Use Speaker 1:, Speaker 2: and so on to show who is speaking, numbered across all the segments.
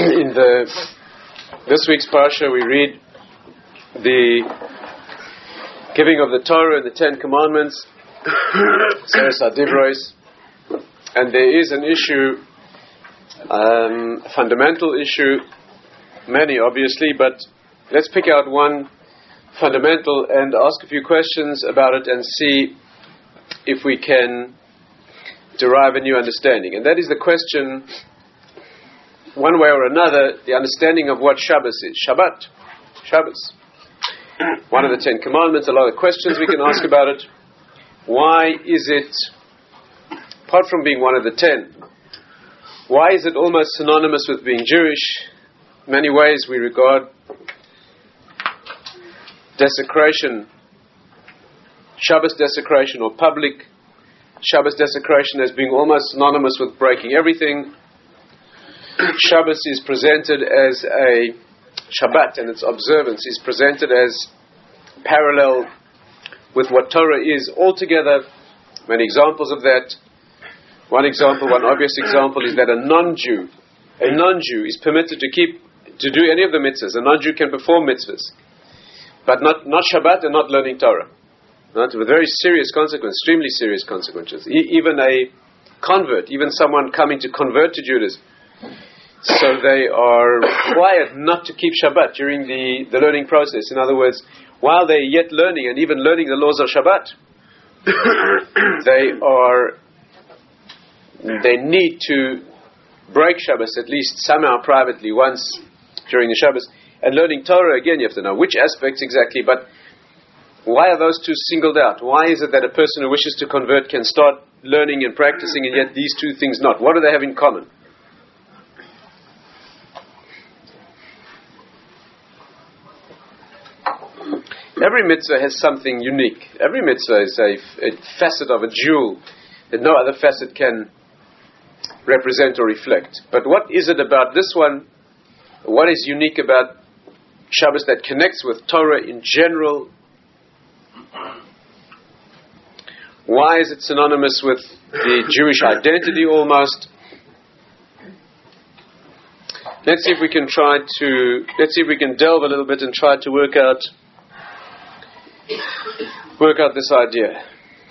Speaker 1: In this week's parsha, we read the giving of the Torah and the Ten Commandments, Seres HaDivros, and there is an issue, a fundamental issue, many obviously, but let's pick out one fundamental and ask a few questions about it and see if we can derive a new understanding. And that is the question, one way or another, the understanding of what Shabbos is. Shabbat. Shabbos. One of the Ten Commandments, a lot of questions we can ask about it. Why is it, apart from being one of the 10, why is it almost synonymous with being Jewish? In many ways we regard desecration, Shabbos desecration or public Shabbos desecration as being almost synonymous with breaking everything. Shabbos is presented as a Shabbat, and its observance is presented as parallel with what Torah is altogether. Many examples of that. One obvious example is that a non-Jew is permitted to do any of the mitzvahs. A non-Jew can perform mitzvahs, but not Shabbat and not learning Torah. Not with very serious consequences, extremely serious consequences. Even a convert, even someone coming to convert to Judaism, so they are required not to keep Shabbat during the learning process. In other words, while they're yet learning and even learning the laws of Shabbat, they need to break Shabbos at least somehow privately once during the Shabbos. And learning Torah, again, you have to know which aspects exactly, but why are those two singled out? Why is it that a person who wishes to convert can start learning and practicing, and yet these two things not? What do they have in common? Every mitzvah has something unique. Every mitzvah is a facet of a jewel that no other facet can represent or reflect. But what is it about this one? What is unique about Shabbos that connects with Torah in general? Why is it synonymous with the Jewish identity almost? Let's see if we can delve a little bit and try to work out this idea.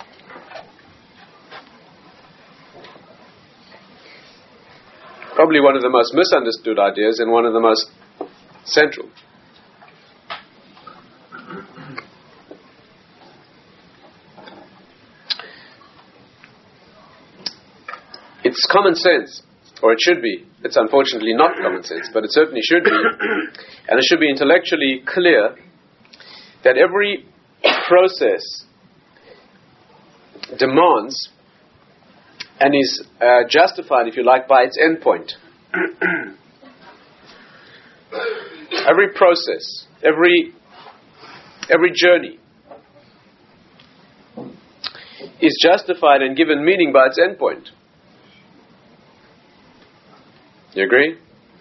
Speaker 1: Probably one of the most misunderstood ideas and one of the most central. It's common sense, or it should be. It's unfortunately not common sense, but it certainly should be. And it should be intellectually clear that every process demands and is justified, if you like, by its endpoint. Every process, every journey is justified and given meaning by its endpoint. You agree?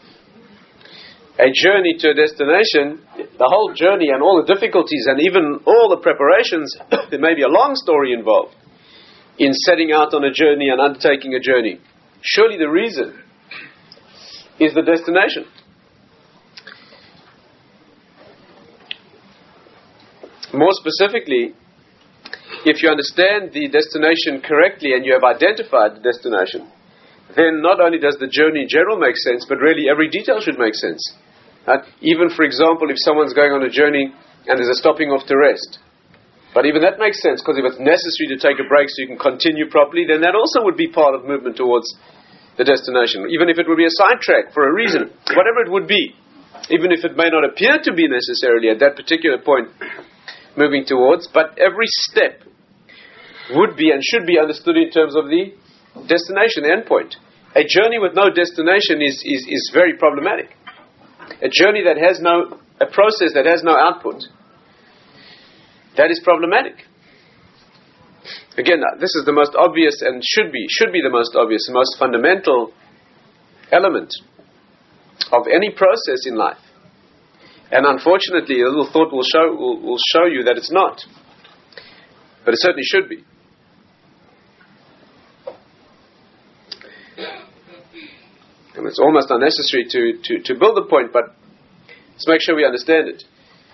Speaker 1: A journey to a destination, the whole journey and all the difficulties and even all the preparations, there may be a long story involved in setting out on a journey and undertaking a journey. Surely the reason is the destination. More specifically, if you understand the destination correctly and you have identified the destination, then not only does the journey in general make sense, but really every detail should make sense. Even, for example, if someone's going on a journey and there's a stopping off to rest. But even that makes sense, because if it's necessary to take a break so you can continue properly, then that also would be part of movement towards the destination. Even if it would be a sidetrack for a reason, whatever it would be, even if it may not appear to be necessarily at that particular point moving towards, but every step would be and should be understood in terms of the destination, the endpoint. A journey with no destination is very problematic. A journey that has a process that has no output, that is problematic. Again, this is the most obvious and should be the most obvious, the most fundamental element of any process in life. And unfortunately, a little thought will show you that it's not. But it certainly should be. mean, it's almost unnecessary to build a point, but let's make sure we understand it.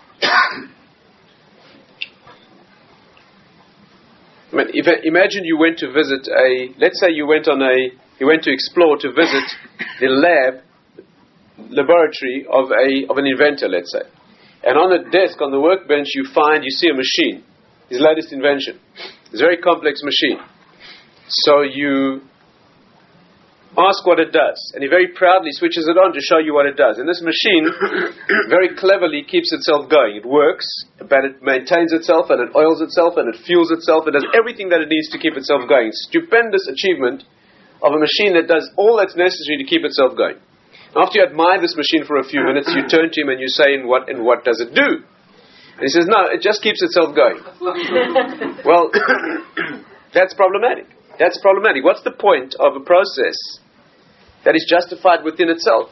Speaker 1: I mean, imagine you went to visit let's say you went to explore, to visit the laboratory of an inventor, let's say. And on the desk, on the workbench, you see a machine, his latest invention. It's a very complex machine. So you ask what it does, and he very proudly switches it on to show you what it does. And this machine very cleverly keeps itself going. It works, but it maintains itself, and it oils itself, and it fuels itself, and does everything that it needs to keep itself going. Stupendous achievement of a machine that does all that's necessary to keep itself going. After you admire this machine for a few minutes, you turn to him and you say, and what does it do? And he says, no, it just keeps itself going. Well, that's problematic. That's problematic. What's the point of a process that is justified within itself?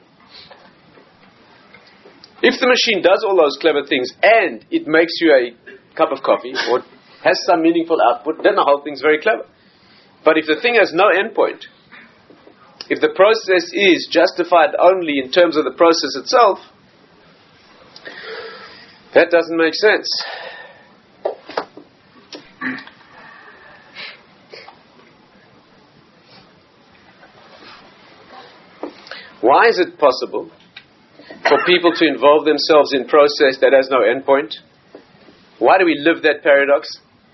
Speaker 1: If the machine does all those clever things and it makes you a cup of coffee or has some meaningful output, then the whole thing's very clever. But if the thing has no endpoint, if the process is justified only in terms of the process itself, that doesn't make sense. Why is it possible for people to involve themselves in process that has no endpoint? Why do we live that paradox?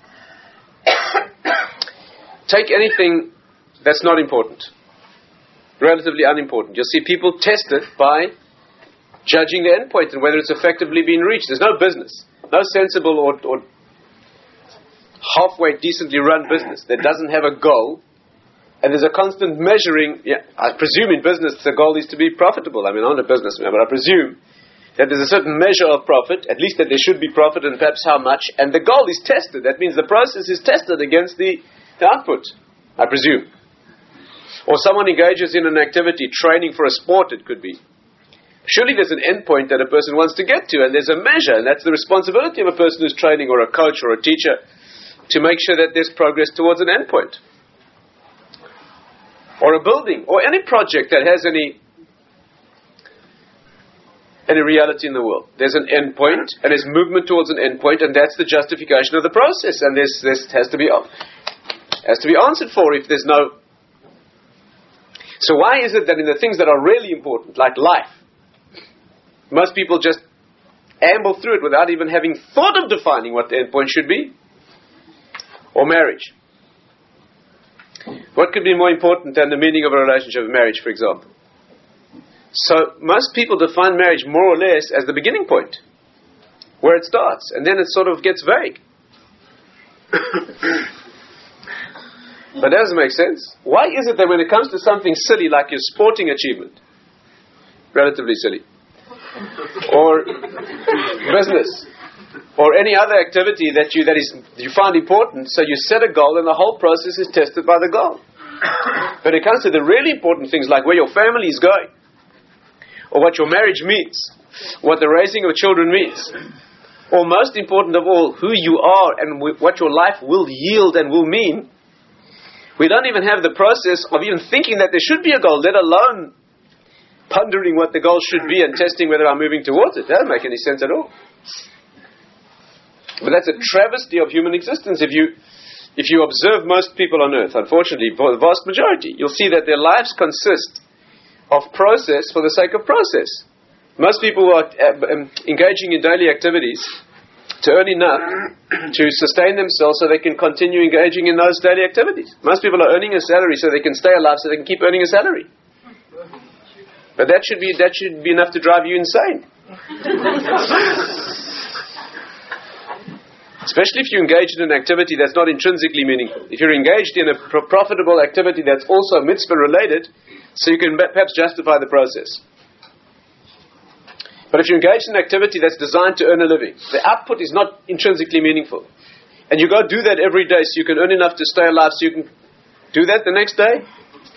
Speaker 1: Take anything that's not important, relatively unimportant. You'll see people test it by judging the endpoint and whether it's effectively been reached. There's no business, no sensible or halfway decently run business that doesn't have a goal. And there's a constant measuring. I presume in business the goal is to be profitable. I mean, I'm not a businessman, but I presume that there's a certain measure of profit, at least that there should be profit, and perhaps how much. And the goal is tested. That means the process is tested against the output, I presume. Or someone engages in an activity, training for a sport it could be. Surely there's an endpoint that a person wants to get to, and there's a measure, and that's the responsibility of a person who's training, or a coach, or a teacher, to make sure that there's progress towards an endpoint. Or a building, or any project that has any reality in the world. There's an endpoint, and there's movement towards an endpoint, and that's the justification of the process. And this has to be answered for if there's no. So why is it that in the things that are really important, like life, most people just amble through it without even having thought of defining what the endpoint should be? Or marriage. What could be more important than the meaning of a relationship, marriage, for example? So most people define marriage more or less as the beginning point, where it starts, and then it sort of gets vague. But that doesn't make sense. Why is it that when it comes to something silly like your sporting achievement, relatively silly, or business, or any other activity that you find important, so you set a goal and the whole process is tested by the goal. When it comes to the really important things like where your family is going, or what your marriage means, what the raising of children means, or most important of all, who you are and what your life will yield and will mean, we don't even have the process of even thinking that there should be a goal, let alone pondering what the goal should be and testing whether I'm moving towards it. That doesn't make any sense at all. But that's a travesty of human existence. If you observe most people on earth, unfortunately, the vast majority, you'll see that their lives consist of process for the sake of process. Most people are engaging in daily activities to earn enough to sustain themselves so they can continue engaging in those daily activities. Most people are earning a salary so they can stay alive, so they can keep earning a salary. But that should be enough to drive you insane. Especially if you engage in an activity that's not intrinsically meaningful. If you're engaged in a profitable activity that's also mitzvah related, so you can perhaps justify the process. But if you're engaged in an activity that's designed to earn a living, the output is not intrinsically meaningful. And you go do that every day so you can earn enough to stay alive so you can do that the next day.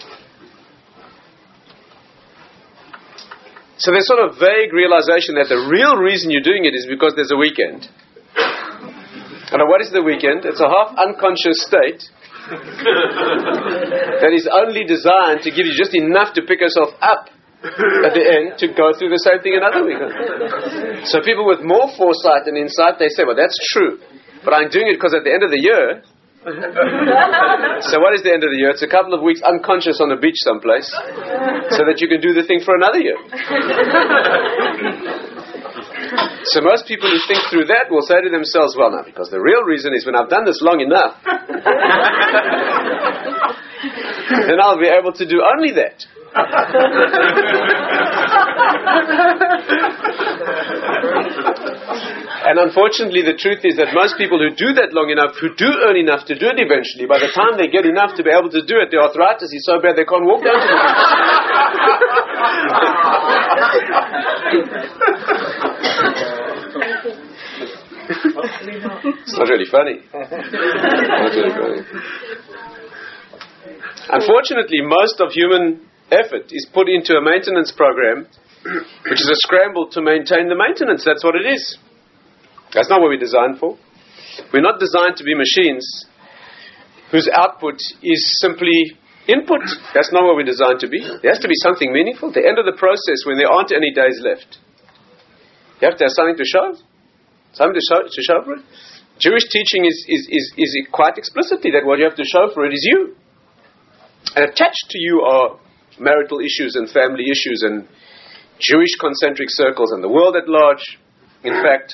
Speaker 1: So there's sort of vague realization that the real reason you're doing it is because there's a weekend. And what is the weekend? It's a half unconscious state that is only designed to give you just enough to pick yourself up at the end to go through the same thing another week. So people with more foresight and insight, they say, well, that's true, but I'm doing it because at the end of the year. So what is the end of the year? It's a couple of weeks unconscious on a beach someplace so that you can do the thing for another year. So most people who think through that will say to themselves, well, no, because the real reason is when I've done this long enough, then I'll be able to do only that. And unfortunately, the truth is that most people who do that long enough, who do earn enough to do it eventually, by the time they get enough to be able to do it, the arthritis is so bad they can't walk down to the It's not really funny. Not really funny. Unfortunately, most of human effort is put into a maintenance program, which is a scramble to maintain the maintenance. That's what it is. That's not what we're designed for. We're not designed to be machines whose output is simply input. That's not what we're designed to be. There has to be something meaningful. At the end of the process, when there aren't any days left, you have to have something to show. Something to show for it. Jewish teaching is quite explicitly that what you have to show for it is you. And attached to you are marital issues and family issues and Jewish concentric circles and the world at large, in fact.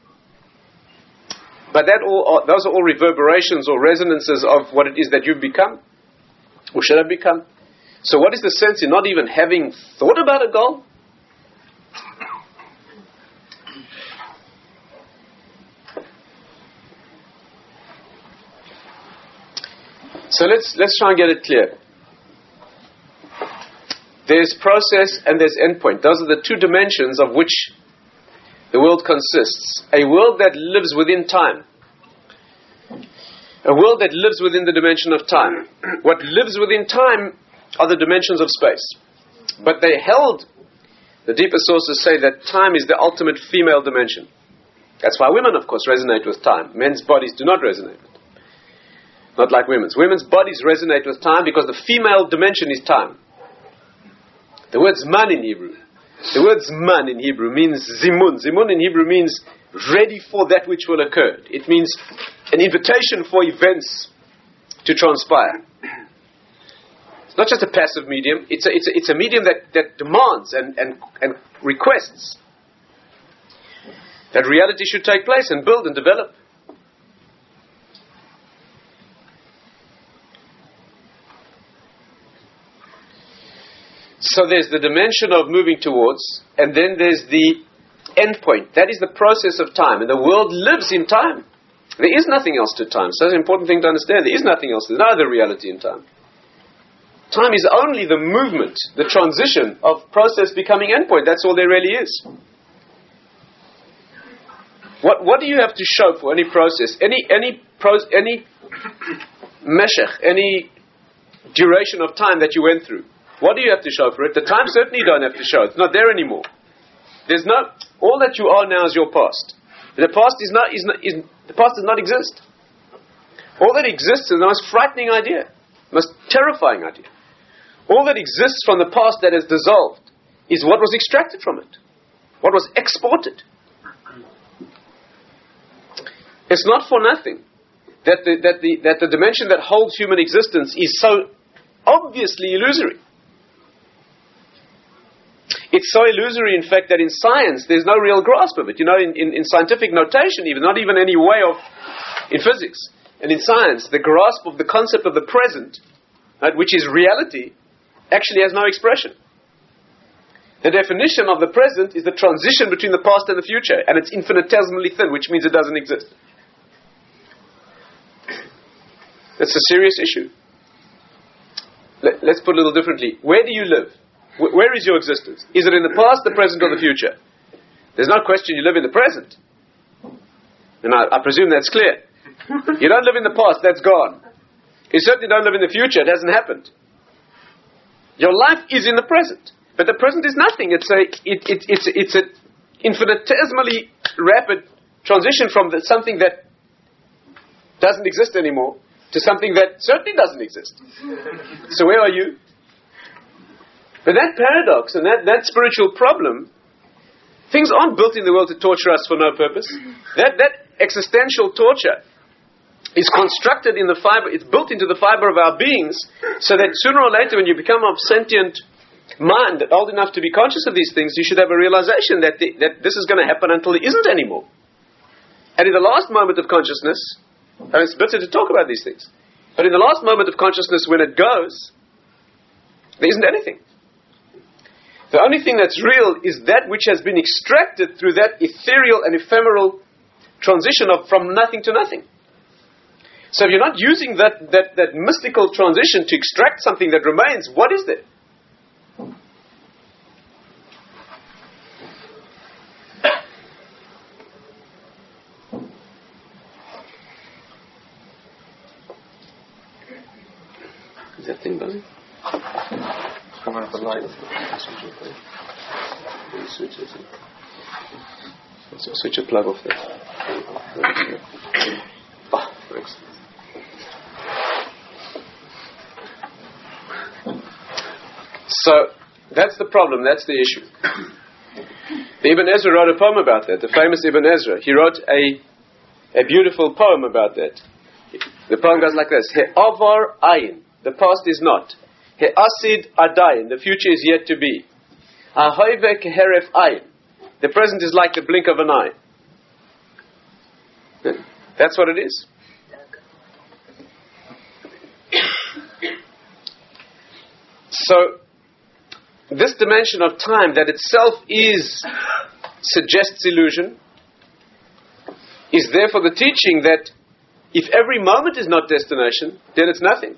Speaker 1: But those are all reverberations or resonances of what it is that you've become, or should have become. So what is the sense in not even having thought about a goal? So let's try and get it clear. There's process and there's endpoint. Those are the two dimensions of which the world consists. A world that lives within time. A world that lives within the dimension of time. What lives within time are the dimensions of space. But the deeper sources say that time is the ultimate female dimension. That's why women, of course, resonate with time. Men's bodies do not resonate with it. Not like women's. Women's bodies resonate with time because the female dimension is time. The word's man in Hebrew. The word's man in Hebrew means zimun. Zimun in Hebrew means ready for that which will occur. It means an invitation for events to transpire. It's not just a passive medium. It's a medium that demands and requests that reality should take place and build and develop. So there's the dimension of moving towards, and then there's the end point. That is the process of time, and the world lives in time. There is nothing else to time. So that's an important thing to understand. There is nothing else. There's no other reality in time. Time is only the movement, the transition of process becoming endpoint. That's all there really is. What do you have to show for any process, any meshech, any duration of time that you went through? What do you have to show for it? The time certainly you don't have to show. It's not there anymore. All that you are now is your past. The past the past does not exist. All that exists is the most frightening idea, most terrifying idea. All that exists from the past that has dissolved is what was extracted from it, what was exported. It's not for nothing that the dimension that holds human existence is so obviously illusory. It's so illusory, in fact, that in science there's no real grasp of it. You know, in scientific notation, even not even any way of, in physics and in science, the grasp of the concept of the present, right, which is reality, actually has no expression. The definition of the present is the transition between the past and the future, and it's infinitesimally thin, which means it doesn't exist. It's a serious issue. Let's put it a little differently. Where do you live? Where is your existence? Is it in the past, the present, or the future? There's no question you live in the present. And I presume that's clear. You don't live in the past, that's gone. You certainly don't live in the future, it hasn't happened. Your life is in the present. But the present is nothing. It's an infinitesimally rapid transition from something that doesn't exist anymore to something that certainly doesn't exist. So where are you? But that paradox and that spiritual problem, things aren't built in the world to torture us for no purpose. That existential torture is constructed in the fiber, it's built into the fiber of our beings, so that sooner or later when you become of sentient mind, old enough to be conscious of these things, you should have a realization that this is going to happen until it isn't anymore. And in the last moment of consciousness, and it's bitter to talk about these things, but in the last moment of consciousness when it goes, there isn't anything. The only thing that's real is that which has been extracted through that ethereal and ephemeral transition from nothing to nothing. So if you're not using that mystical transition to extract something that remains, what is there? Is that thing buzzing?
Speaker 2: Come on, the light.
Speaker 1: Switch a plug off there. Oh, thanks. So, that's the problem, that's the issue. The Ibn Ezra wrote a poem about that, the famous Ibn Ezra. He wrote a beautiful poem about that. The poem goes like this: He'avar ayin, the past is not. He'asid adayin, the future is yet to be. Ha'hoive keheref ayin, the present is like the blink of an eye. That's what it is. So, this dimension of time that itself suggests illusion, is therefore the teaching that if every moment is not destination, then it's nothing.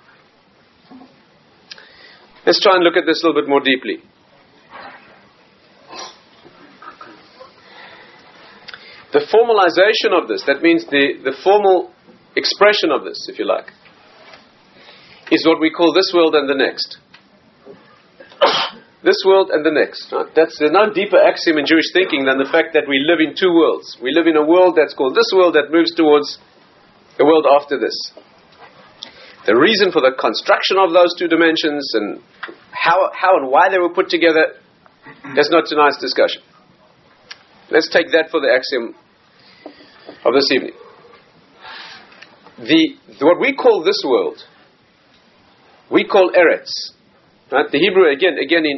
Speaker 1: Let's try and look at this a little bit more deeply. The formalization of this, that means the formal expression of this, if you like, is what we call this world and the next. This world and the next. There's no deeper axiom in Jewish thinking than the fact that we live in two worlds. We live in a world that's called this world that moves towards a world after this. The reason for the construction of those two dimensions and how and why they were put together, that's not tonight's discussion. Let's take that for the axiom of this evening. What we call this world, we call Eretz. Right? The Hebrew again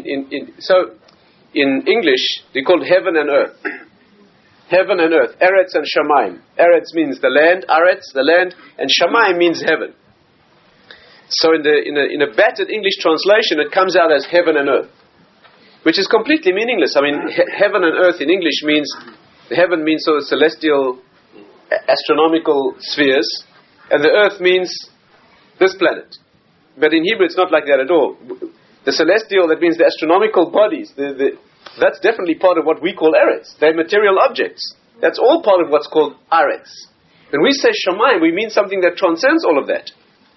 Speaker 1: in English they call heaven and earth. Heaven and earth, Eretz and Shamayim. Eretz means the land, Aretz, the land, and Shamayim means heaven. So in a battered English translation, it comes out as heaven and earth, which is completely meaningless. I mean, heaven and earth in English means, heaven means sort of celestial, astronomical spheres, and the earth means this planet. But in Hebrew, it's not like that at all. The celestial, that means the astronomical bodies, that's definitely part of what we call Eretz. They're material objects. That's all part of what's called Aretz. When we say Shamayim, we mean something that transcends all of that.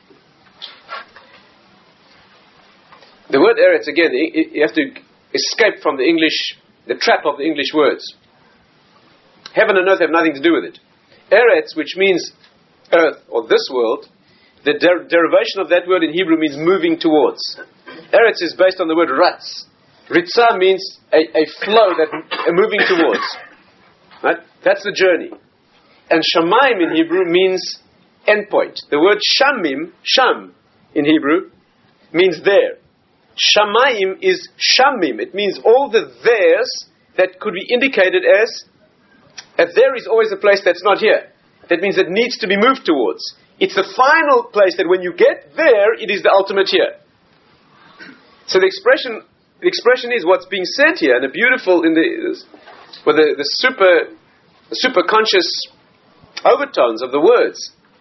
Speaker 1: The word Eretz, again, you have to escape from the trap of the English words. Heaven and earth have nothing to do with it. Eretz, which means earth or this world, the derivation of that word in Hebrew means moving towards. Eretz is based on the word ratz. Ritzah means a flow that moving towards. Right? That's the journey. And Shamayim in Hebrew means endpoint. The word Shamim, Sham in Hebrew, means there. Shamayim is Shamim. It means all the there's that could be indicated as there is always a place that's not here. That means it needs to be moved towards. It's the final place that when you get there, it is the ultimate here. So the expression is what's being said here, and the beautiful the super conscious overtones of the words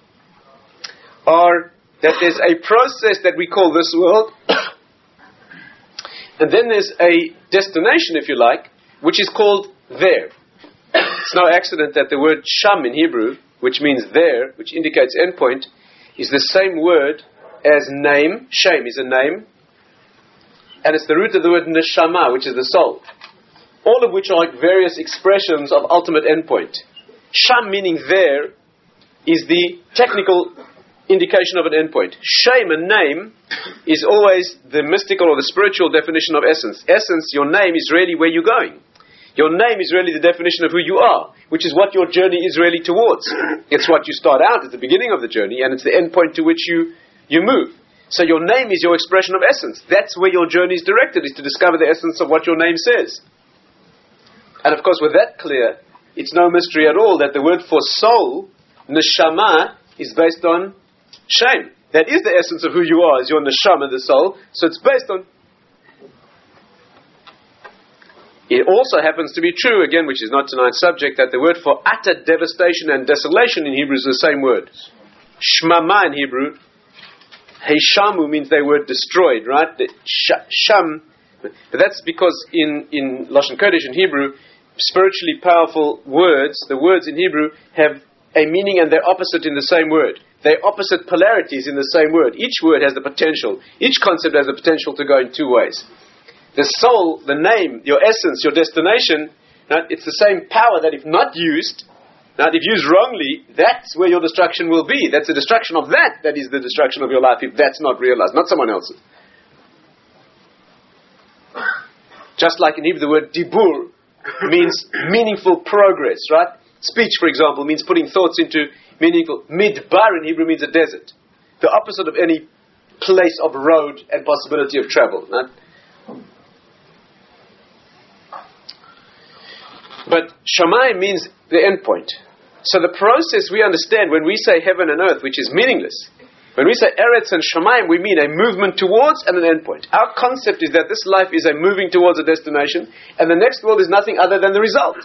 Speaker 1: are that there's a process that we call this world, and then there's a destination, if you like, which is called there. It's no accident that the word sham in Hebrew, which means there, which indicates endpoint, is the same word as name. Shem is a name, and it's the root of the word neshama, which is the soul. All of which are like various expressions of ultimate endpoint. Sham, meaning there, is the technical indication of an endpoint. Shame, a name, is always the mystical or the spiritual definition of essence. Essence, your name is really where you're going. Your name is really the definition of who you are, which is what your journey is really towards. It's what you start out at the beginning of the journey, and it's the endpoint to which you move. So your name is your expression of essence. That's where your journey is directed, is to discover the essence of what your name says. And of course, with that clear, it's no mystery at all that the word for soul, neshama, is based on shame. That is the essence of who you are, is your neshama, the soul. So it's based on. It also happens to be true, again, which is not tonight's subject, that the word for utter devastation and desolation in Hebrew is the same word. Shmama in Hebrew. Heishamu means they were destroyed, right? Sham. But that's because in Lashon Kodesh in Hebrew, spiritually powerful words, the words in Hebrew, have a meaning and they're opposite in the same word. They're opposite polarities in the same word. Each word has the potential. Each concept has the potential to go in two ways. The soul, the name, your essence, your destination, right, it's the same power that if not used, right, if used wrongly, that's where your destruction will be. That's the destruction of that is the destruction of your life if that's not realized, not someone else's. Just like in Hebrew the word dibur means meaningful progress, right? Speech, for example, means putting thoughts into meaningful. Midbar in Hebrew means a desert. The opposite of any place of road and possibility of travel, right? But Shamayim means the end point. So the process we understand when we say heaven and earth, which is meaningless, when we say Eretz and Shamayim, we mean a movement towards and an end point. Our concept is that this life is a moving towards a destination, and the next world is nothing other than the result.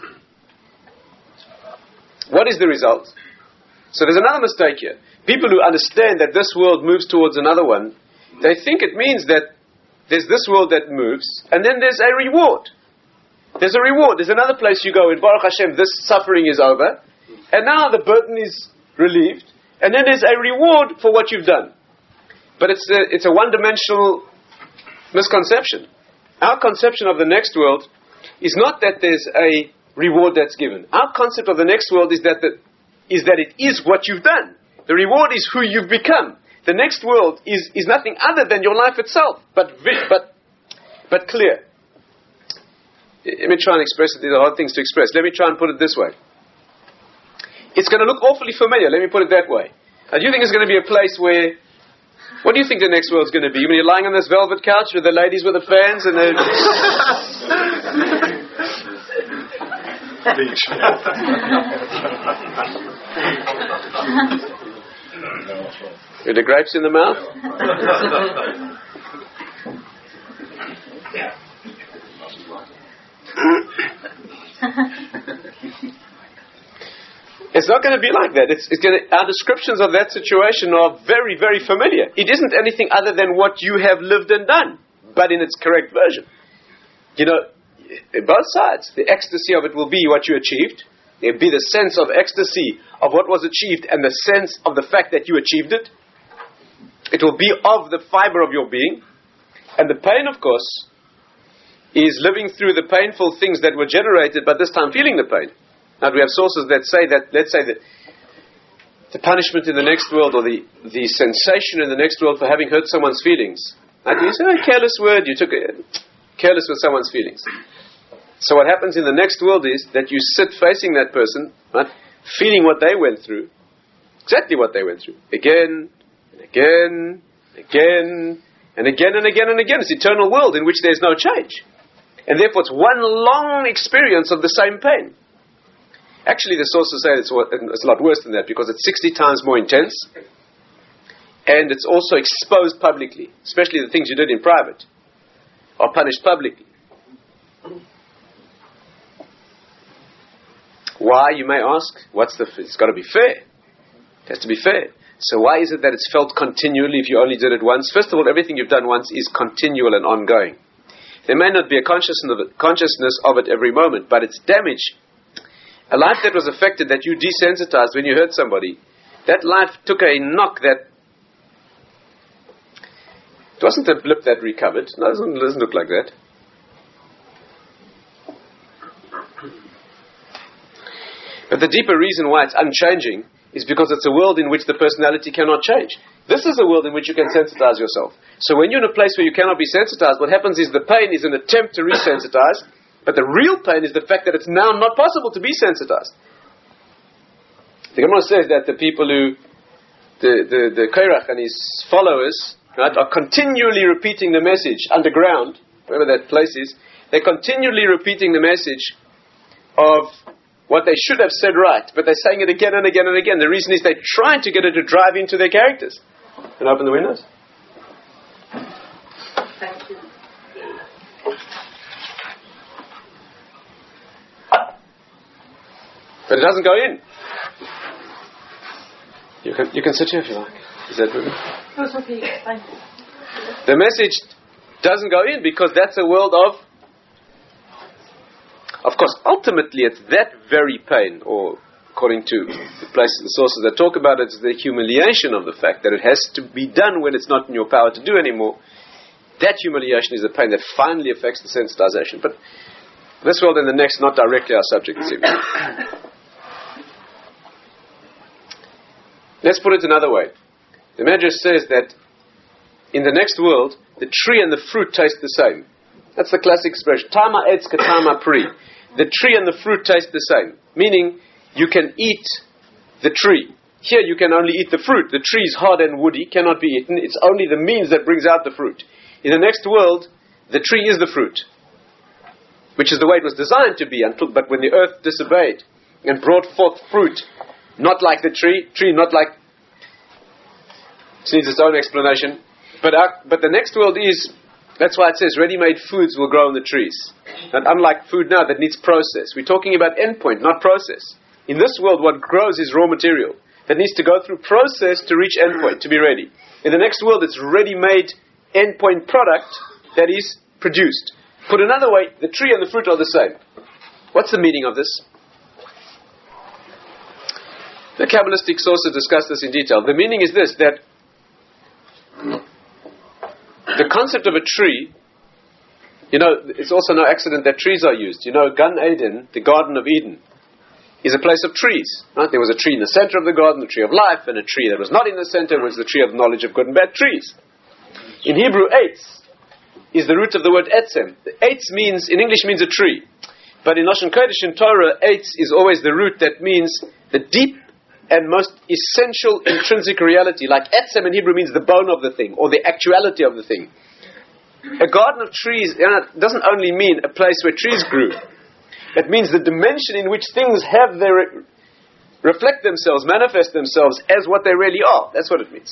Speaker 1: What is the result? So there's another mistake here. People who understand that this world moves towards another one, they think it means that there's this world that moves, and then there's a reward. There's a reward. There's another place you go in. Baruch Hashem, this suffering is over. And now the burden is relieved. And then there's a reward for what you've done. But it's a one-dimensional misconception. Our conception of the next world is not that there's a reward that's given. Our concept of the next world is that it is what you've done. The reward is who you've become. The next world is nothing other than your life itself. But clear. Let me try and express it. These are hard things to express. Let me try and put it this way. It's going to look awfully familiar. Let me put it that way. Do you think it's going to be a place where... What do you think the next world's going to be? When you're lying on this velvet couch with the ladies with the fans and the...
Speaker 2: Beach.
Speaker 1: With the grapes in the mouth? It's not going to be like that. Our descriptions of that situation are very, very familiar. It isn't anything other than what you have lived and done, but in its correct version. You know, both sides. The ecstasy of it will be what you achieved. There will be the sense of ecstasy of what was achieved and the sense of the fact that you achieved it. It will be of the fiber of your being. And the pain, of course, is living through the painful things that were generated, but this time feeling the pain. Now we have sources that say that, let's say that the punishment in the next world or the sensation in the next world for having hurt someone's feelings. And you say, careless word, you took it, careless with someone's feelings. So what happens in the next world is that you sit facing that person, right, feeling what they went through, exactly what they went through, again, and again, again, and again, and again, and again. It's an eternal world in which there's no change. And therefore it's one long experience of the same pain. Actually, the sources say it's a lot worse than that because it's 60 times more intense and it's also exposed publicly. Especially the things you did in private are punished publicly. Why, you may ask? It's got to be fair. It has to be fair. So why is it that it's felt continually if you only did it once? First of all, everything you've done once is continual and ongoing. There may not be a consciousness of it every moment, but it's damage. A life that was affected, that you desensitized when you hurt somebody, that life took a knock that... It wasn't a blip that recovered. No, it doesn't look like that. But the deeper reason why it's unchanging is because it's a world in which the personality cannot change. This is a world in which you can sensitize yourself. So when you're in a place where you cannot be sensitized, what happens is the pain is an attempt to resensitize, but the real pain is the fact that it's now not possible to be sensitized. The Gemara says that the people who, the Korach and his followers, right, are continually repeating the message underground, wherever that place is. They're continually repeating the message of what they should have said right, but they're saying it again and again and again. The reason is they're trying to get it to drive into their characters. Can I open the windows?
Speaker 3: Thank you.
Speaker 1: But it doesn't go in. You can sit here if you like. Is that good?
Speaker 3: That's okay. Thank you.
Speaker 1: The message doesn't go in because that's a world of course, ultimately it's that very pain, or according to the places, the sources that talk about it, it's the humiliation of the fact that it has to be done when it's not in your power to do anymore. That humiliation is the pain that finally affects the sensitization. But this world and the next, not directly our subject this evening. Let's put it another way. The Medrash says that in the next world, the tree and the fruit taste the same. That's the classic expression. Tama etz katama pri. The tree and the fruit taste the same. Meaning, you can eat the tree. Here you can only eat the fruit. The tree is hard and woody, cannot be eaten. It's only the means that brings out the fruit. In the next world, the tree is the fruit. Which is the way it was designed to be. But when the earth disobeyed and brought forth fruit, not like the tree not like... It needs its own explanation. But the next world is... That's why it says ready-made foods will grow on the trees. And unlike food now that needs process. We're talking about endpoint, not process. In this world, what grows is raw material that needs to go through process to reach endpoint, to be ready. In the next world, it's ready-made endpoint product that is produced. Put another way, the tree and the fruit are the same. What's the meaning of this? The Kabbalistic sources discuss this in detail. The meaning is this, that the concept of a tree, it's also no accident that trees are used. Gan Eden, the Garden of Eden, is a place of trees. Right? There was a tree in the center of the garden, the tree of life, and a tree that was not in the center was the tree of knowledge of good and bad trees. In Hebrew, eitz is the root of the word etzem. Eitz in English means a tree. But in Lashon Kodesh, in Torah, eitz is always the root that means the deep and most essential intrinsic reality. Like etzem in Hebrew means the bone of the thing, or the actuality of the thing. A garden of trees doesn't only mean a place where trees grew. It means the dimension in which things have reflect themselves, manifest themselves as what they really are. That's what it means.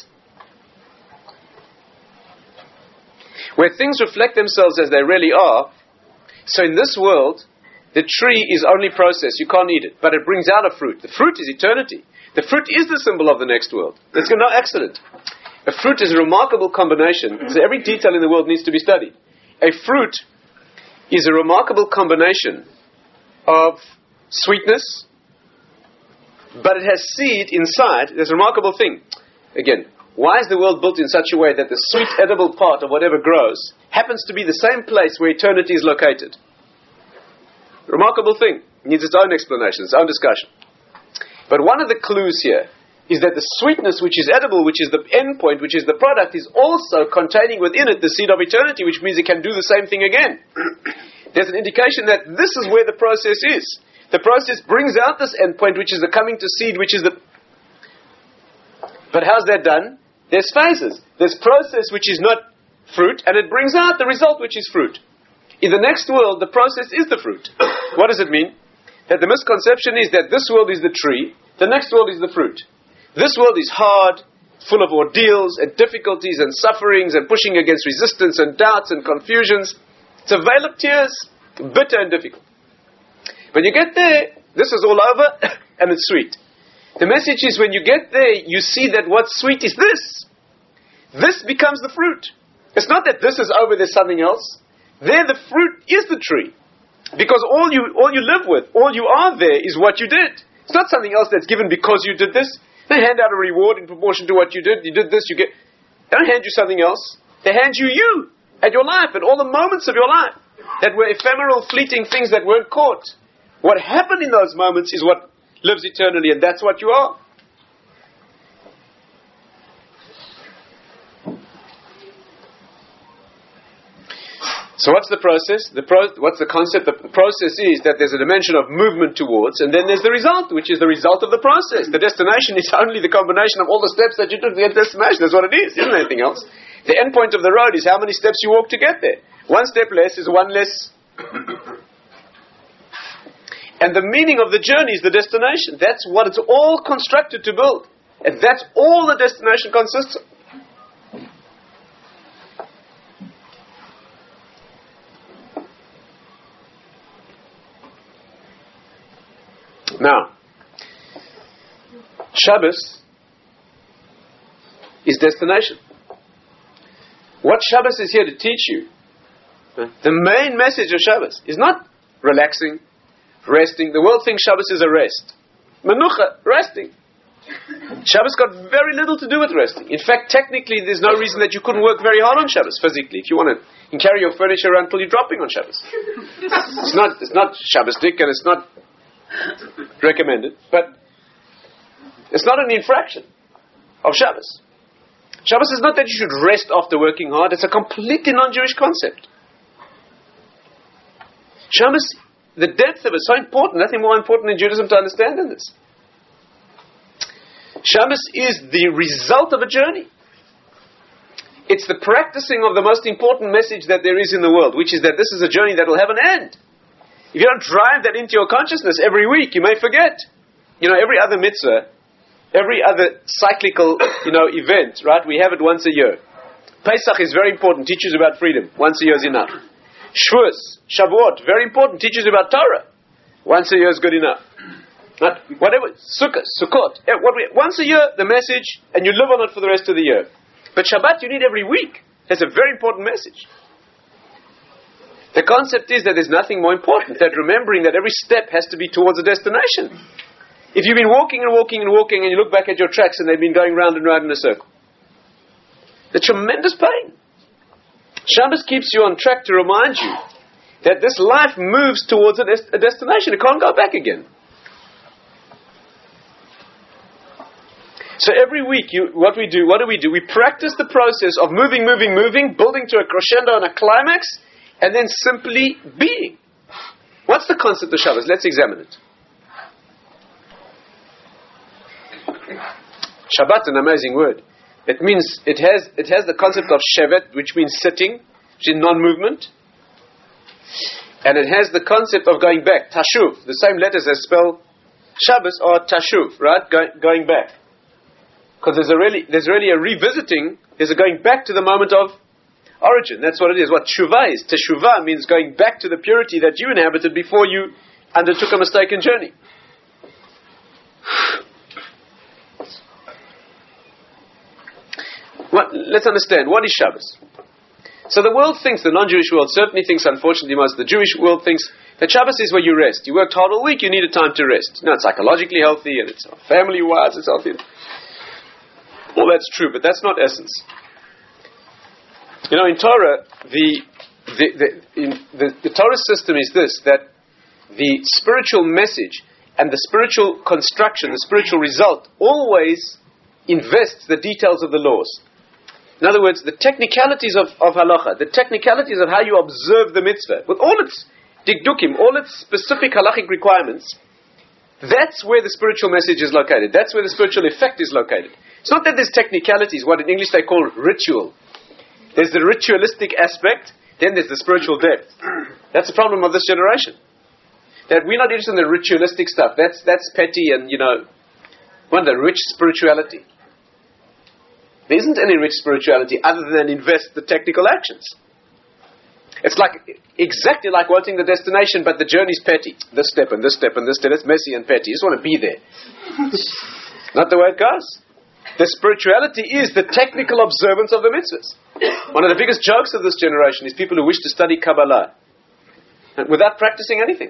Speaker 1: Where things reflect themselves as they really are. So in this world, the tree is only process. You can't eat it, but it brings out a fruit. The fruit is eternity. The fruit is the symbol of the next world. There's no accident. A fruit is a remarkable combination. So every detail in the world needs to be studied. A fruit is a remarkable combination of sweetness, but it has seed inside. There's a remarkable thing. Again, why is the world built in such a way that the sweet edible part of whatever grows happens to be the same place where eternity is located? Remarkable thing. It needs its own explanation, its own discussion. But one of the clues here is that the sweetness which is edible, which is the end point, which is the product, is also containing within it the seed of eternity, which means it can do the same thing again. There's an indication that this is where the process is. The process brings out this end point, which is the coming to seed, which is the... But how's that done? There's phases. There's process which is not fruit, and it brings out the result which is fruit. In the next world, the process is the fruit. What does it mean? That the misconception is that this world is the tree, the next world is the fruit. This world is hard, full of ordeals and difficulties and sufferings and pushing against resistance and doubts and confusions. It's a veil of tears, bitter and difficult. When you get there, this is all over and it's sweet. The message is when you get there, you see that what's sweet is this. This becomes the fruit. It's not that this is over, there's something else. There the fruit is the tree. Because all you live with, all you are there is what you did. It's not something else that's given because you did this. They hand out a reward in proportion to what you did. You did this, you get... They don't hand you something else. They hand you and your life and all the moments of your life that were ephemeral, fleeting things that weren't caught. What happened in those moments is what lives eternally, and that's what you are. So what's the process? What's the concept? The process is that there's a dimension of movement towards, and then there's the result, which is the result of the process. The destination is only the combination of all the steps that you took to get the destination. That's what it is. Isn't anything else. The end point of the road is how many steps you walk to get there. One step less is one less. And the meaning of the journey is the destination. That's what it's all constructed to build. And that's all the destination consists of. Now, Shabbos is destination. What Shabbos is here to teach you, the main message of Shabbos is not relaxing, resting. The world thinks Shabbos is a rest. Menucha, resting. Shabbos got very little to do with resting. In fact, technically, there's no reason that you couldn't work very hard on Shabbos physically. If you want to, you can carry your furniture around until you're dropping on Shabbos. It's not Shabbosdik, and it's not recommended, but it's not an infraction of Shabbos. Shabbos is not that you should rest after working hard. It's a completely non-Jewish concept. Shabbos, the depth of it is so important. Nothing more important in Judaism to understand than this. Shabbos is the result of a journey. It's the practicing of the most important message that there is in the world, which is that this is a journey that will have an end. If you don't drive that into your consciousness every week, you may forget. Every other mitzvah, every other cyclical, event, right? We have it once a year. Pesach is very important, teaches about freedom. Once a year is enough. Shavuos, Shavuot, very important, teaches about Torah. Once a year is good enough. Not whatever, Sukkot. Once a year, the message, and you live on it for the rest of the year. But Shabbat you need every week. That's a very important message. The concept is that there's nothing more important than remembering that every step has to be towards a destination. If you've been walking and walking and walking and you look back at your tracks and they've been going round and round in a circle, the tremendous pain. Shabbos keeps you on track to remind you that this life moves towards a destination. It can't go back again. So every week, what do we do? We practice the process of moving, building to a crescendo and a climax, and then simply being. What's the concept of Shabbos? Let's examine it. Shabbat, an amazing word. It means it has the concept of shevet, which means sitting, which is non-movement, and it has the concept of going back. Tashuv, the same letters that spell Shabbos are tashuv, right? Going back, because there's really a revisiting. There's a going back to the moment of origin. That's what it is. What teshuvah is. Teshuvah means going back to the purity that you inhabited before you undertook a mistaken journey. Let's understand, what is Shabbos? So the world thinks, the non-Jewish world certainly thinks, unfortunately most of the Jewish world thinks, that Shabbos is where you rest. You worked hard all week, you need a time to rest. It's psychologically healthy, and it's family-wise, it's healthy. All that's true, but that's not essence. In Torah, the Torah system is this, that the spiritual message and the spiritual construction, the spiritual result, always invests the details of the laws. In other words, the technicalities of halacha, the technicalities of how you observe the mitzvah, with all its dikdukim, all its specific halachic requirements, that's where the spiritual message is located. That's where the spiritual effect is located. It's not that there's technicalities, what in English they call ritual. There's the ritualistic aspect, then there's the spiritual depth. That's the problem of this generation. That we're not interested in the ritualistic stuff. That's petty and, one of the rich spirituality. There isn't any rich spirituality other than invest the technical actions. It's exactly like wanting the destination, but the journey's petty. This step and this step and this step. It's messy and petty. You just want to be there. Not the way it goes. The spirituality is the technical observance of the mitzvahs. One of the biggest jokes of this generation is people who wish to study Kabbalah without practicing anything.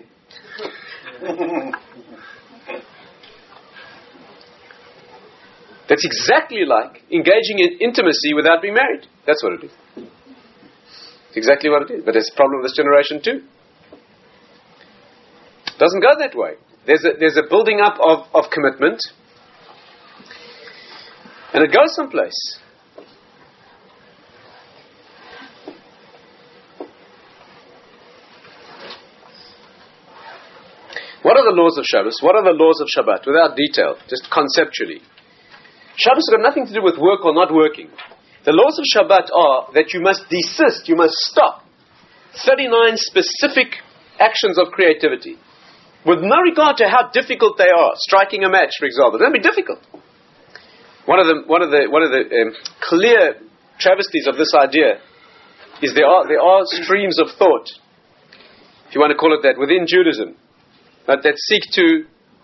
Speaker 1: That's exactly like engaging in intimacy without being married. That's what it is. It's exactly what it is. But it's a problem of this generation too. It doesn't go that way. There's a building up of commitment, and it goes someplace. What are the laws of Shabbos? What are the laws of Shabbat? Without detail, just conceptually. Shabbos has got nothing to do with work or not working. The laws of Shabbat are that you must desist, you must stop 39 specific actions of creativity, with no regard to how difficult they are. Striking a match, for example, they'll be difficult. One of the clear travesties of this idea is there are streams of thought, if you want to call it that, within Judaism, that seek to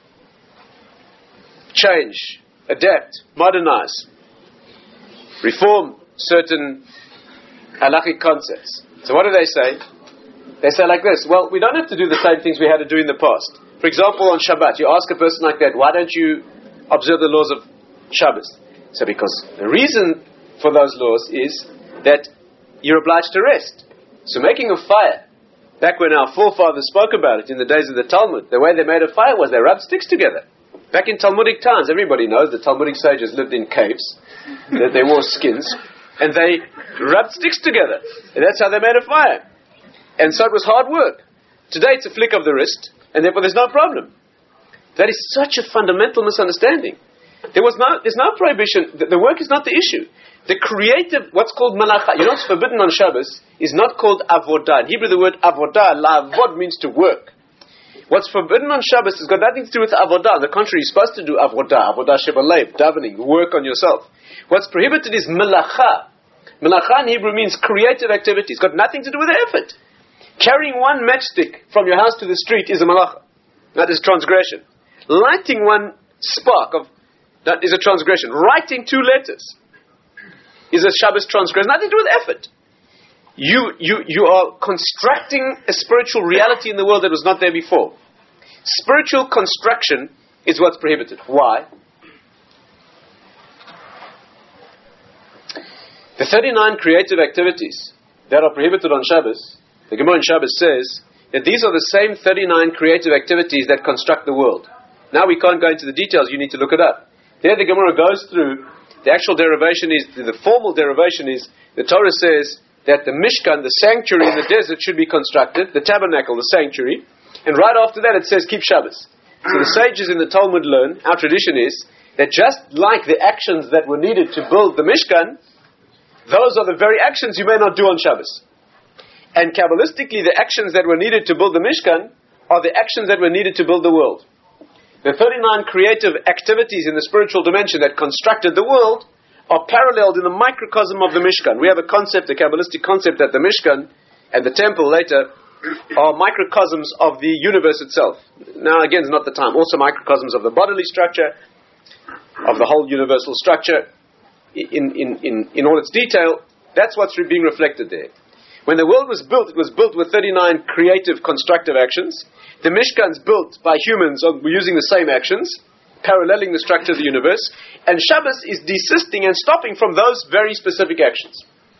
Speaker 1: change, adapt, modernize, reform certain halachic concepts. So what do they say? They say like this: well, we don't have to do the same things we had to do in the past. For example, on Shabbat, you ask a person like that, why don't you observe the laws of Shabbos? So because the reason for those laws is that you're obliged to rest. So making a fire, back when our forefathers spoke about it in the days of the Talmud, the way they made a fire was they rubbed sticks together. Back in Talmudic times, everybody knows the Talmudic sages lived in caves, that they wore skins, and they rubbed sticks together. And that's how they made a fire. And so it was hard work. Today it's a flick of the wrist, and therefore there's no problem. That is such a fundamental misunderstanding. There's no prohibition. The work is not the issue. The creative, what's called malacha, you know what's forbidden on Shabbos is not called avodah. In Hebrew the word avodah, la'avod, means to work. What's forbidden on Shabbos has got nothing to do with avodah. On the contrary, you're supposed to do avodah shebalev, davening, work on yourself. What's prohibited is malacha. Malacha in Hebrew means creative activity. It's got nothing to do with effort. Carrying one matchstick from your house to the street is a malacha. That is transgression. Lighting one spark that is a transgression. Writing 2 letters is a Shabbos transgression. Nothing to do with effort. You are constructing a spiritual reality in the world that was not there before. Spiritual construction is what's prohibited. Why? The 39 creative activities that are prohibited on Shabbos, the Gemara in Shabbos says that these are the same 39 creative activities that construct the world. Now we can't go into the details, you need to look it up. There the Gemara goes through, the actual derivation is, the formal derivation is, the Torah says that the Mishkan, the sanctuary in the desert, should be constructed, the tabernacle, the sanctuary, and right after that it says keep Shabbos. So the sages in the Talmud learn, our tradition is, that just like the actions that were needed to build the Mishkan, those are the very actions you may not do on Shabbos. And Kabbalistically, the actions that were needed to build the Mishkan are the actions that were needed to build the world. The 39 creative activities in the spiritual dimension that constructed the world are paralleled in the microcosm of the Mishkan. We have a concept, a Kabbalistic concept, that the Mishkan and the temple later are microcosms of the universe itself. Now again, it's not the time. Also microcosms of the bodily structure, of the whole universal structure in all its detail. That's what's being reflected there. When the world was built, it was built with 39 creative constructive actions. The Mishkan's built by humans using the same actions, paralleling the structure of the universe. And Shabbos is desisting and stopping from those very specific actions.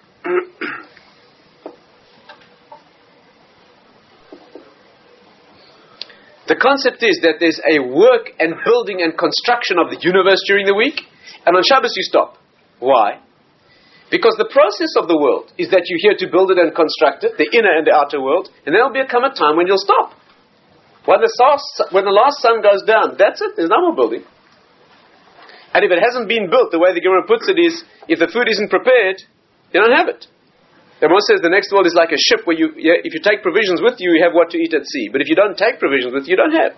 Speaker 1: The concept is that there's a work and building and construction of the universe during the week, and on Shabbos you stop. Why? Because the process of the world is that you're here to build it and construct it, the inner and the outer world, and there will come a time when you'll stop. When the last sun goes down, that's it, there's no more building. And if it hasn't been built, the way the Gemara puts it is, if the food isn't prepared, you don't have it. The Gemara says the next world is like a ship where if you take provisions with you, you have what to eat at sea. But if you don't take provisions with you, you don't have.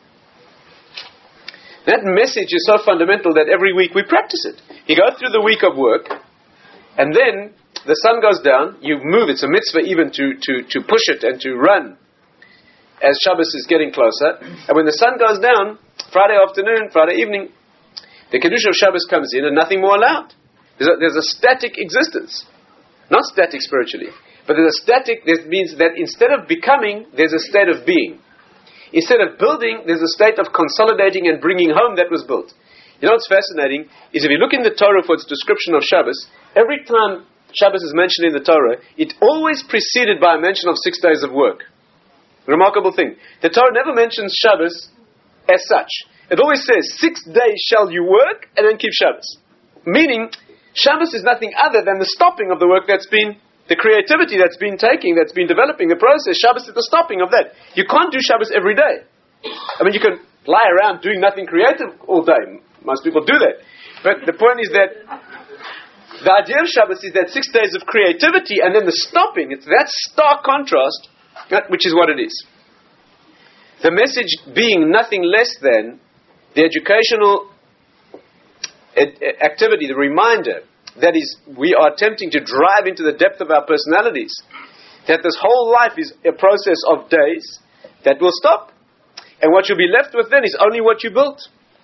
Speaker 1: That message is so fundamental that every week we practice it. You go through the week of work, and then the sun goes down, you move, it's a mitzvah even to push it and to run as Shabbos is getting closer. And when the sun goes down, Friday afternoon, Friday evening, the Kiddush of Shabbos comes in and nothing more allowed. There's a static existence. Not static spiritually, but there's a static, that means that instead of becoming, there's a state of being. Instead of building, there's a state of consolidating and bringing home that was built. You know what's fascinating is if you look in the Torah for its description of Shabbos, every time Shabbos is mentioned in the Torah, it's always preceded by a mention of 6 days of work. Remarkable thing. The Torah never mentions Shabbos as such. It always says, 6 days shall you work, and then keep Shabbos. Meaning, Shabbos is nothing other than the stopping of the work that's been, the creativity that's been developing the process. Shabbos is the stopping of that. You can't do Shabbos every day. I mean, you can lie around doing nothing creative all day. Most people do that. But the point is that the idea of Shabbos is that 6 days of creativity and then the stopping. It's that stark contrast, which is what it is. The message being nothing less than the educational activity, the reminder, that is, we are attempting to drive into the depth of our personalities, that this whole life is a process of days that will stop. And what you'll be left with then is only what you built.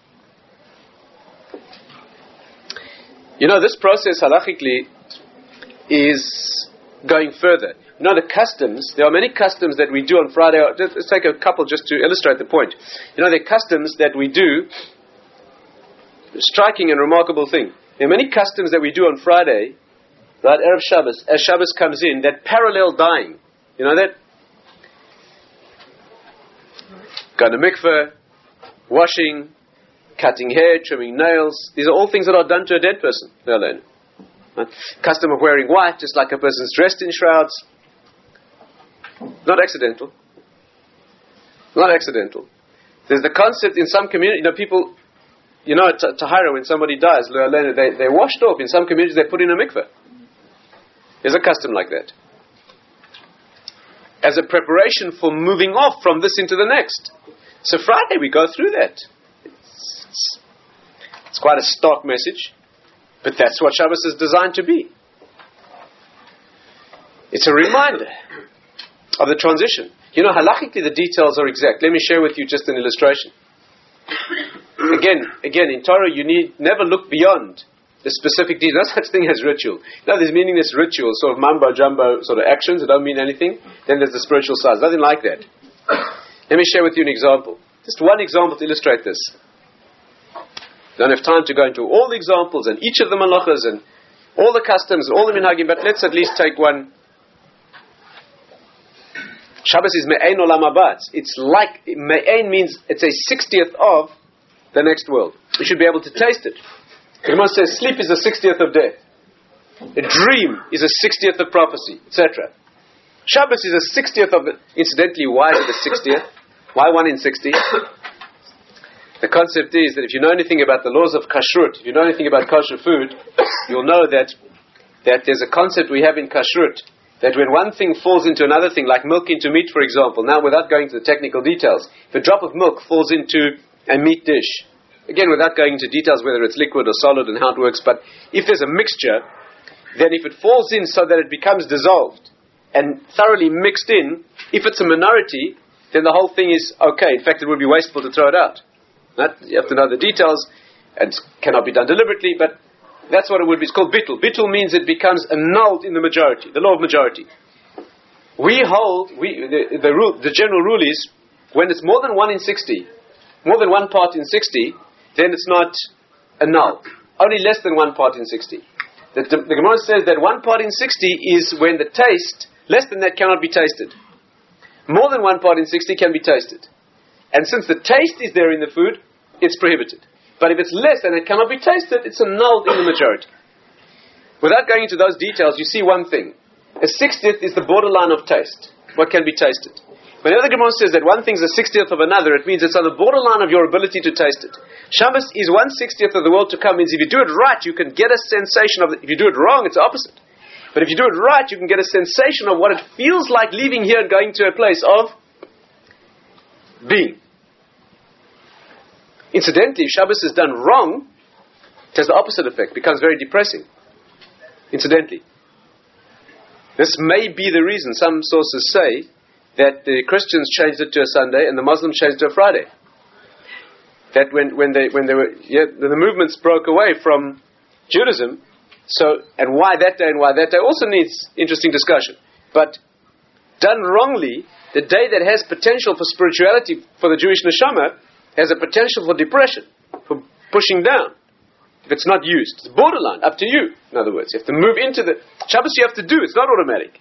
Speaker 1: You know, this process halachically is going further. You know, the customs, there are many customs that we do on Friday. Let's take a couple just to illustrate the point. You know, there are customs that we do, striking and remarkable thing. There are many customs that we do on Friday, right, Erev Shabbos, as Shabbos comes in, that parallel dying. You know that? Going to mikveh, washing, cutting hair, trimming nails. These are all things that are done to a dead person. Right? Custom of wearing white, just like a person's dressed in shrouds. Not accidental. Not accidental. There's the concept in some community, people, at Tahira, when somebody dies, they're washed off. In some communities, they put in a mikveh. There's a custom like that. As a preparation for moving off from this into the next. So Friday, we go through that. It's quite a stark message, but that's what Shabbos is designed to be. It's a reminder of the transition. Halachically the details are exact. Let me share with you just an illustration. Again, in Torah you need never look beyond the specific details. No such thing as ritual. There's meaningless rituals, sort of mumbo jumbo sort of actions that don't mean anything. Then there's the spiritual side. Nothing like that. Let me share with you an example. Just one example to illustrate this. Don't have time to go into all the examples and each of the malachas and all the customs and all the minhagim, but let's at least take one. Shabbos is me'ein olam haba. It's like, me'ein means it's a 60th of the next world. We should be able to taste it. The Gemara says sleep is a 60th of death. A dream is a 60th of prophecy, etc. Shabbos is a 60th of it. Incidentally, why is it a 60th? Why 1 in 60? The concept is that if you know anything about the laws of kashrut, if you know anything about kosher food, you'll know that there's a concept we have in kashrut, that when one thing falls into another thing, like milk into meat, for example, now without going to the technical details, if a drop of milk falls into a meat dish, again without going into details whether it's liquid or solid and how it works, but if there's a mixture, then if it falls in so that it becomes dissolved and thoroughly mixed in, if it's a minority, then the whole thing is okay. In fact, it would be wasteful to throw it out. Right? You have to know the details, and it cannot be done deliberately, but that's what it would be. It's called bittul. Bittul means it becomes annulled in the majority, the law of majority. We hold, the general rule is, when it's more than 1 in 60, more than 1 part in 60, then it's not annulled. Only less than 1 part in 60. The Gemara says that 1 part in 60 is when the taste, less than that cannot be tasted. More than 1 part in 60 can be tasted. And since the taste is there in the food, it's prohibited. But if it's less and it cannot be tasted, it's annulled in the majority. Without going into those details, you see one thing. A 60th is the borderline of taste. What can be tasted? Whenever the Gemara says that one thing is a 60th of another, it means it's on the borderline of your ability to taste it. Shabbos is 1/60th of the world to come. Means if you do it right, you can get a sensation of it. If you do it wrong, it's the opposite. But if you do it right, you can get a sensation of what it feels like leaving here and going to a place of being. Incidentally, if Shabbos is done wrong, it has the opposite effect. It becomes very depressing. Incidentally. This may be the reason some sources say that the Christians changed it to a Sunday and the Muslims changed it to a Friday. That when the movements broke away from Judaism, and why that day also needs interesting discussion. But done wrongly, the day that has potential for spirituality for the Jewish neshama has a potential for depression, for pushing down, if it's not used. It's borderline, up to you, in other words. You have to move into the Shabbos, you have to do, it's not automatic.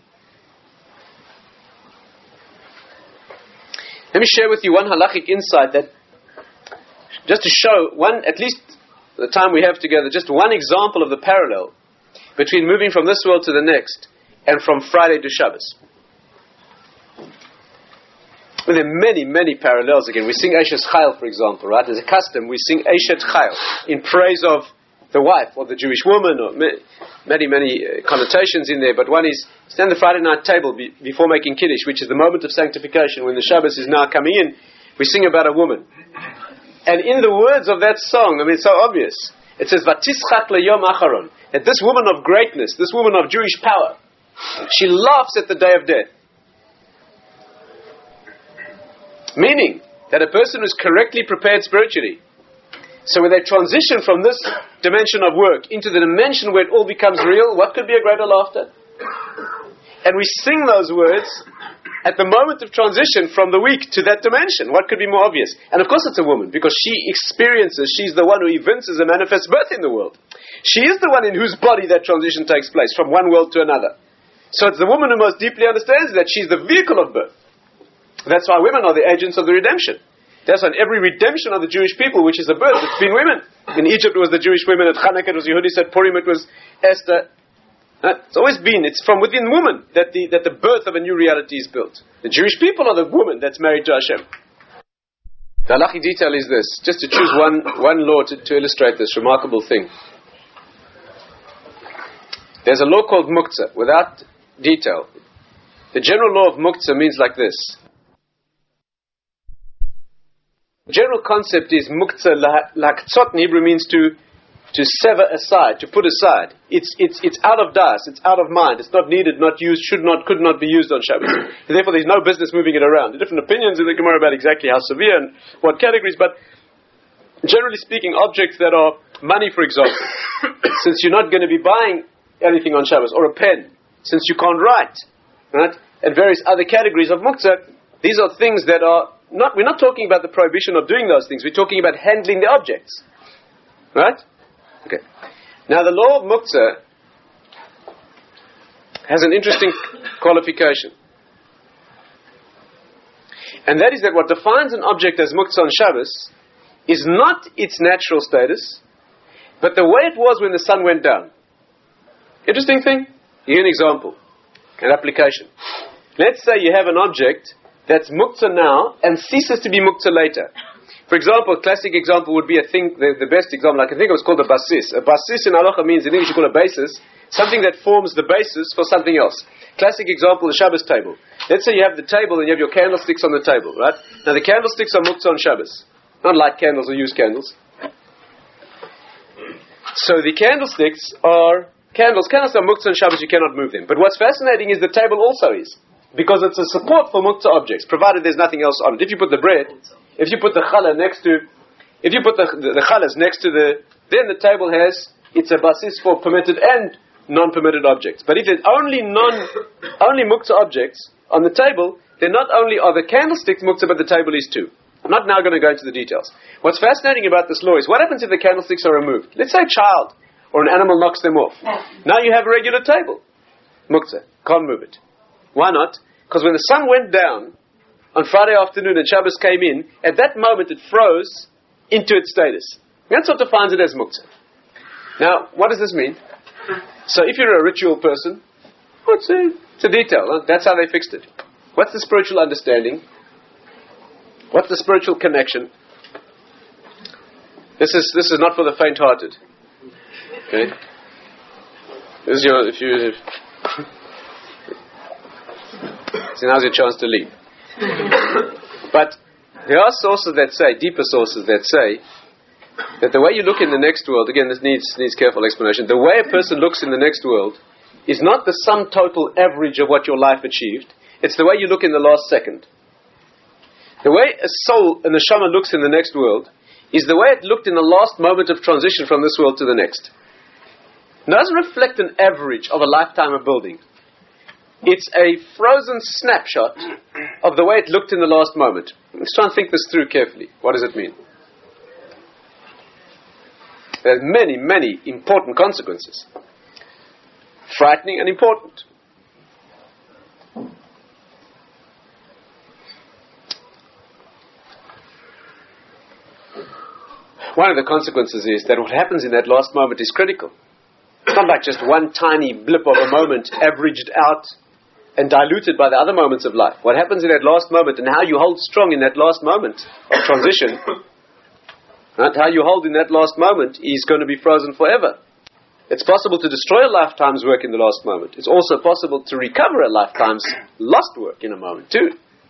Speaker 1: Let me share with you one halachic insight that, just to show at least the time we have together, just one example of the parallel between moving from this world to the next and from Friday to Shabbos. Well, there are many, many parallels again. We sing Eshes Chayil, for example, right? There's a custom, we sing Eshet Chayil in praise of the wife or the Jewish woman, or many, many connotations in there. But one is, stand the Friday night table before making Kiddush, which is the moment of sanctification, when the Shabbos is now coming in, we sing about a woman. And in the words of that song, I mean, it's so obvious. It says, Vatischat leyom acharon, that this woman of greatness, this woman of Jewish power, she laughs at the day of death. Meaning that a person who's correctly prepared spiritually, so when they transition from this dimension of work into the dimension where it all becomes real, what could be a greater laughter? And we sing those words at the moment of transition from the weak to that dimension. What could be more obvious? And of course it's a woman, because she experiences, she's the one who evinces and manifests birth in the world. She is the one in whose body that transition takes place, from one world to another. So it's the woman who most deeply understands that she's the vehicle of birth. That's why women are the agents of the redemption. That's why in every redemption of the Jewish people, which is the birth, it's been women. In Egypt it was the Jewish women, at Chanukah it was Yehudis, at Purim it was Esther. It's always been, it's from within woman that the birth of a new reality is built. The Jewish people are the woman that's married to Hashem. The halachic detail is this, just to choose one law to illustrate this remarkable thing. There's a law called Muktzah, without detail. The general law of Muktzah means like this. The general concept is Muktzah laktzot in Hebrew means to sever aside, to put aside. It's out of das, it's out of mind, it's not needed, not used, could not be used on Shabbos. And therefore there's no business moving it around. There are different opinions in the Gemara about exactly how severe and what categories, but generally speaking, objects that are money, for example, since you're not going to be buying anything on Shabbos, or a pen, since you can't write, right? And various other categories of Muktzah, these are things that are we're not talking about the prohibition of doing those things. We're talking about handling the objects. Right? Okay. Now the law of Muktzah has an interesting qualification. And that is that what defines an object as Muktzah on Shabbos is not its natural status, but the way it was when the sun went down. Interesting thing? Here's an example. An application. Let's say you have an object that's Muktzah now and ceases to be Muktzah later. For example, a classic example would be the best example I can think of is called a basis. A basis in halacha means, in English you call a basis, something that forms the basis for something else. Classic example, the Shabbos table. Let's say you have the table and you have your candlesticks on the table, right? Now the candlesticks are Muktzah on Shabbos. Not light candles or used candles. So the candlesticks are candles. Candles are Muktzah on Shabbos, you cannot move them. But what's fascinating is the table also is. Because it's a support for Muktzah objects, provided there's nothing else on it. If you put the bread, if you put the challah next to, if you put the challahs next to then the table it's a basis for permitted and non-permitted objects. But if there's only Muktzah objects on the table, then not only are the candlesticks Muktzah, but the table is too. I'm not now going to go into the details. What's fascinating about this law is, what happens if the candlesticks are removed? Let's say a child or an animal knocks them off. Now you have a regular table. Muktzah. Can't move it. Why not? Because when the sun went down on Friday afternoon and Shabbos came in, at that moment it froze into its status. That's what defines it as Muktzah. Now, what does this mean? So if you're a ritual person, it's a detail. Huh? That's how they fixed it. What's the spiritual understanding? What's the spiritual connection? This is not for the faint-hearted. Okay? This is so now's your chance to leave. But there are sources that say, deeper sources that say, that the way you look in the next world, again this needs careful explanation, the way a person looks in the next world is not the sum total average of what your life achieved, it's the way you look in the last second. The way a soul, a neshama, looks in the next world is the way it looked in the last moment of transition from this world to the next. It doesn't reflect an average of a lifetime of building. It's a frozen snapshot of the way it looked in the last moment. Let's try and think this through carefully. What does it mean? There's many, many important consequences. Frightening and important. One of the consequences is that what happens in that last moment is critical. It's not like just one tiny blip of a moment averaged out and diluted by the other moments of life. What happens in that last moment and how you hold strong in that last moment of transition, right? How you hold in that last moment is going to be frozen forever. It's possible to destroy a lifetime's work in the last moment. It's also possible to recover a lifetime's lost work in a moment too.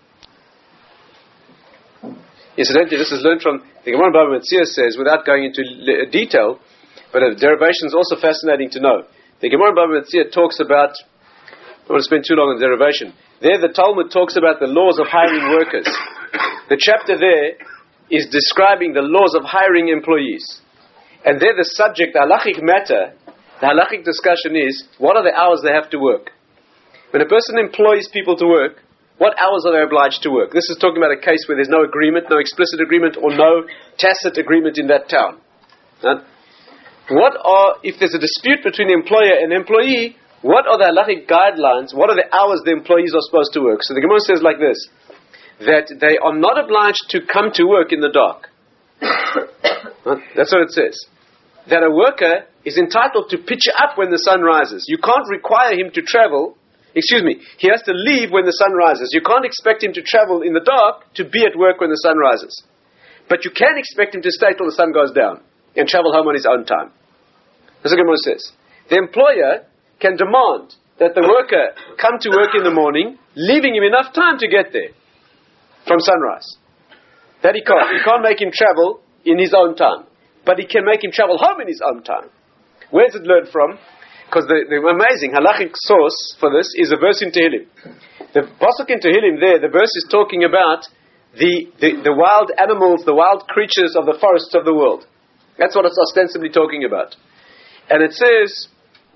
Speaker 1: Incidentally, this is learned from the Gemara Bava Metzia says, without going into detail, but a derivation is also fascinating to know. The Gemara Bava Metzia talks about, I don't want to spend too long on derivation. There the Talmud talks about the laws of hiring workers. The chapter there is describing the laws of hiring employees. And there the subject, the halachic matter, the halachic discussion is, what are the hours they have to work? When a person employs people to work, what hours are they obliged to work? This is talking about a case where there's no agreement, no explicit agreement, or no tacit agreement in that town. Right? If there's a dispute between the employer and employee, what are the halachic guidelines? What are the hours the employees are supposed to work? So the Gemara says like this, that they are not obliged to come to work in the dark. Right? That's what it says. That a worker is entitled to pitch up when the sun rises. You can't require him to travel. He has to leave when the sun rises. You can't expect him to travel in the dark to be at work when the sun rises. But you can expect him to stay till the sun goes down and travel home on his own time. That's what Gemara says. The employer can demand that the worker come to work in the morning, leaving him enough time to get there from sunrise. That he can't. He can't make him travel in his own time. But he can make him travel home in his own time. Where's it learned from? Because the amazing halachic source for this is a verse in Tehillim. The pasuk in Tehillim there, the verse is talking about the wild animals, the wild creatures of the forests of the world. That's what it's ostensibly talking about. And it says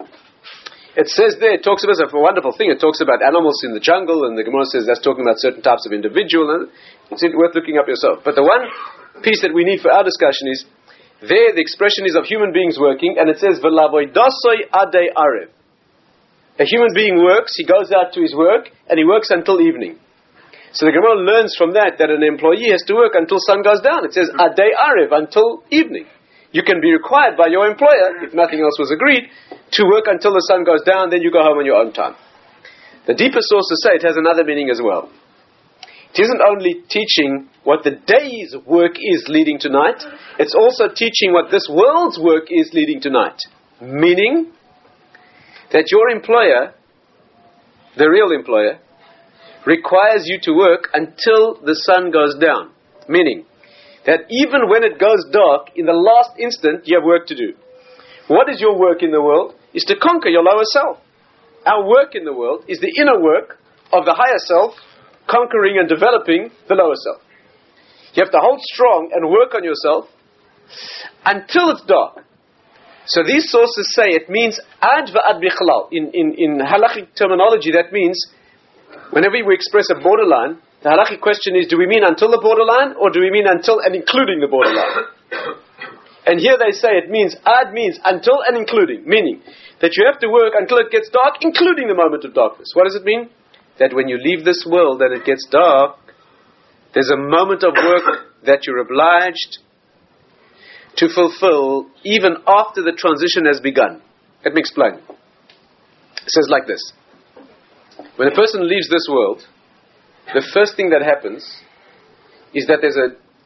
Speaker 1: there, it talks about a wonderful thing. It talks about animals in the jungle, and the Gemara says that's talking about certain types of individual. And it's worth looking up yourself. But the one piece that we need for our discussion is, there the expression is of human beings working, and it says, V'lavoidosoi adei arev. A human being works, he goes out to his work, and he works until evening. So the Gemara learns from that an employee has to work until sun goes down. It says, adei arev, until evening. You can be required by your employer, if nothing else was agreed, to work until the sun goes down, then you go home on your own time. The deeper sources say it has another meaning as well. It isn't only teaching what the day's work is leading to night, it's also teaching what this world's work is leading to night. Meaning that your employer, the real employer, requires you to work until the sun goes down. Meaning that even when it goes dark, in the last instant, you have work to do. What is your work in the world? Is to conquer your lower self. Our work in the world is the inner work of the higher self, conquering and developing the lower self. You have to hold strong and work on yourself until it's dark. So these sources say it means ad va'ad bichlal. In halachic terminology, that means whenever we express a borderline, the halachic question is, do we mean until the borderline, or do we mean until and including the borderline? And here they say it means, ad means until and including, meaning that you have to work until it gets dark, including the moment of darkness. What does it mean? That when you leave this world and it gets dark, there's a moment of work that you're obliged to fulfill even after the transition has begun. Let me explain. It says like this. When a person leaves this world, the first thing that happens is that there's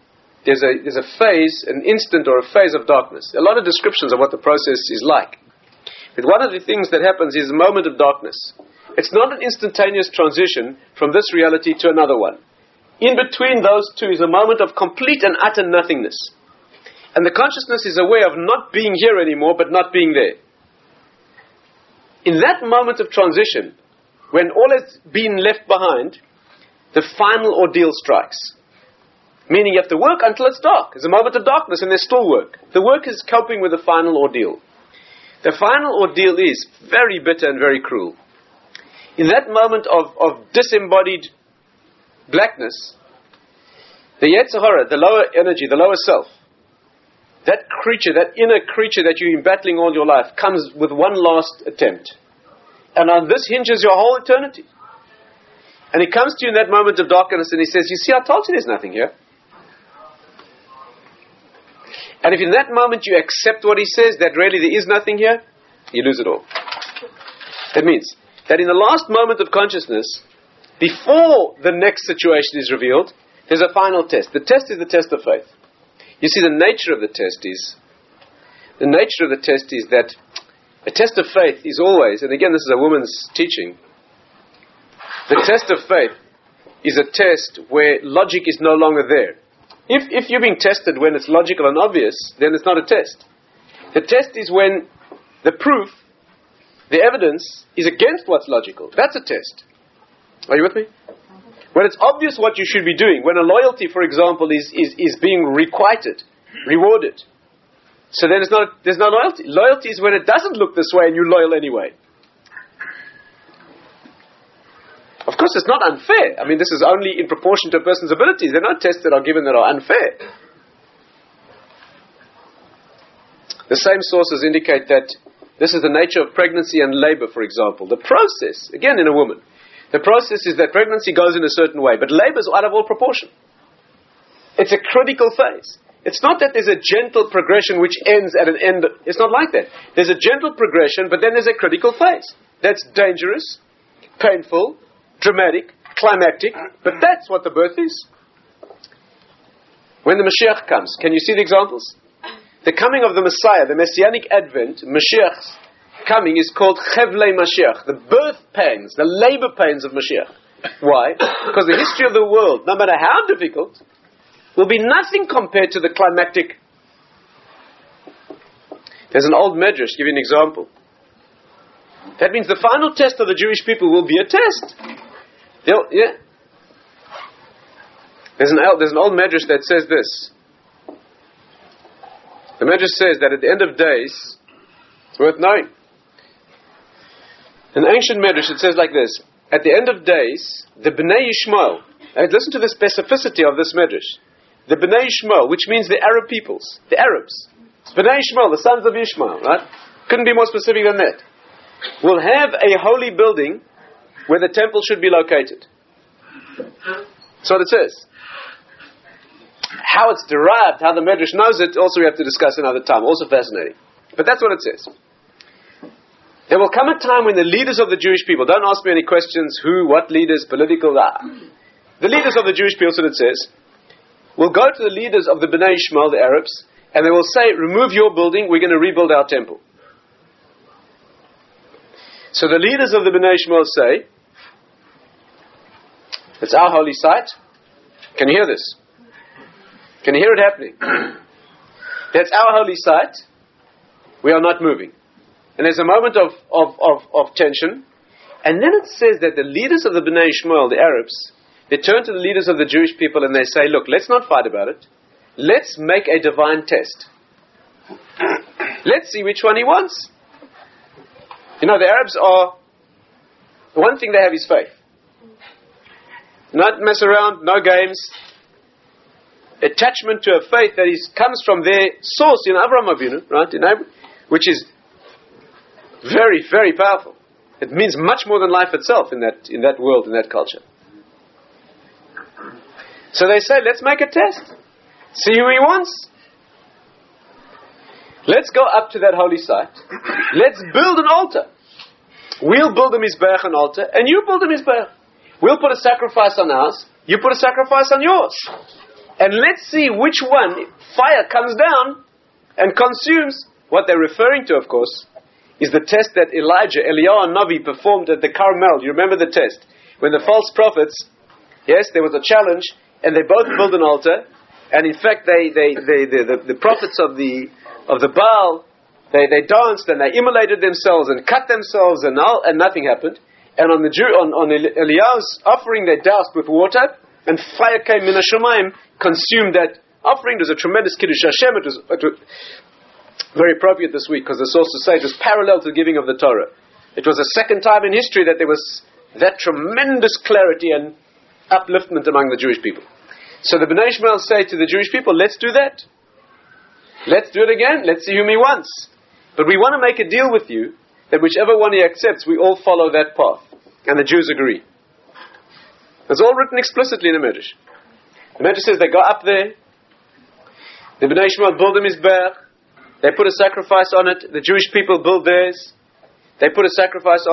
Speaker 1: a phase, an instant or a phase of darkness. A lot of descriptions of what the process is like. But one of the things that happens is a moment of darkness. It's not an instantaneous transition from this reality to another one. In between those two is a moment of complete and utter nothingness. And the consciousness is aware of not being here anymore, but not being there. In that moment of transition, when all has been left behind, the final ordeal strikes. Meaning you have to work until it's dark. There's a moment of darkness and there's still work. The work is coping with the final ordeal. The final ordeal is very bitter and very cruel. In that moment of disembodied blackness, the Yetzer Hara, the lower energy, the lower self, that creature, that inner creature that you've been battling all your life, comes with one last attempt. And on this hinges your whole eternity. And he comes to you in that moment of darkness and he says, you see, I told you there's nothing here. And if in that moment you accept what he says, that really there is nothing here, you lose it all. That means that in the last moment of consciousness, before the next situation is revealed, there's a final test. The test is the test of faith. You see, the nature of the test is that a test of faith is always, and again this is a woman's teaching, the test of faith is a test where logic is no longer there. If you're being tested when it's logical and obvious, then it's not a test. The test is when the proof, the evidence, is against what's logical. That's a test. Are you with me? When it's obvious what you should be doing, when a loyalty, for example, is being requited, rewarded, so then there's no loyalty. Loyalty is when it doesn't look this way and you're loyal anyway. Of course, it's not unfair. I mean, this is only in proportion to a person's abilities. There are no tests that are given that are unfair. The same sources indicate that this is the nature of pregnancy and labor, for example. The process, again in a woman, the process is that pregnancy goes in a certain way, but labor is out of all proportion. It's a critical phase. It's not that there's a gentle progression which ends at an end. It's not like that. There's a gentle progression, but then there's a critical phase. That's dangerous, painful, dramatic, climactic, but that's what the birth is. When the Mashiach comes, can you see the examples? The coming of the Messiah, the Messianic Advent, Mashiach's coming is called Chevlei Mashiach, the birth pains, the labor pains of Mashiach. Why? Because the history of the world, no matter how difficult, will be nothing compared to the climactic. There's an old medrash, give you an example. That means the final test of the Jewish people will be a test. Yeah. There's an old medrash that says this. The medrash says that at the end of days, it's worth knowing. An ancient medrash, it says like this. At the end of days, the Bnei Yishmael, and listen to the specificity of this medrash. The Bnei Yishmael, which means the Arab peoples, the Arabs. It's Bnei Yishmael, the sons of Ishmael, right? Couldn't be more specific than that. Will have a holy building where the temple should be located. That's what it says. How it's derived, how the Medrash knows it, also we have to discuss another time. Also fascinating. But that's what it says. There will come a time when the leaders of the Jewish people, don't ask me any questions, who, what leaders, political, the leaders of the Jewish people, so it says, will go to the leaders of the Bnei Ishmael, the Arabs, and they will say, remove your building, we're going to rebuild our temple. So the leaders of the Bnei Ishmael say, it's our holy site. Can you hear this? Can you hear it happening? That's our holy site. We are not moving. And there's a moment of tension. And then it says that the leaders of the Bnei Ishmael, the Arabs, they turn to the leaders of the Jewish people and they say, look, let's not fight about it. Let's make a divine test. Let's see which one he wants. You know, the Arabs are, the one thing they have is faith. Not mess around, no games. Attachment to a faith that comes from their source in Avraham Avinu, right? Which is very, very powerful. It means much more than life itself in that world, in that culture. So they say, let's make a test. See who he wants. Let's go up to that holy site. Let's build an altar. We'll build a Mizbeach, an altar, and you build a Mizbeach. We'll put a sacrifice on ours. You put a sacrifice on yours. And let's see which one fire comes down and consumes. What they're referring to, of course, is the test that Eliyahu Navi performed at the Carmel. You remember the test? When the false prophets, yes, there was a challenge, and they both built an altar, and in fact, the prophets of the Baal, they danced and they immolated themselves and cut themselves, and nothing happened. And on Eliyahu's offering, they doused with water, and fire came min hashamayim, consumed that offering. It was a tremendous Kiddush Hashem. It was very appropriate this week, because the sources say it was parallel to the giving of the Torah. It was the second time in history that there was that tremendous clarity and upliftment among the Jewish people. So the Bnei Ishmael say to the Jewish people, let's do that. Let's do it again. Let's see whom he wants. But we want to make a deal with you that whichever one he accepts, we all follow that path. And the Jews agree. It's all written explicitly in the Medrash. The Medrash says they go up there. The Bnei Ishmael build a Mizbeach. They put a sacrifice on it. The Jewish people build theirs. They put a sacrifice on it.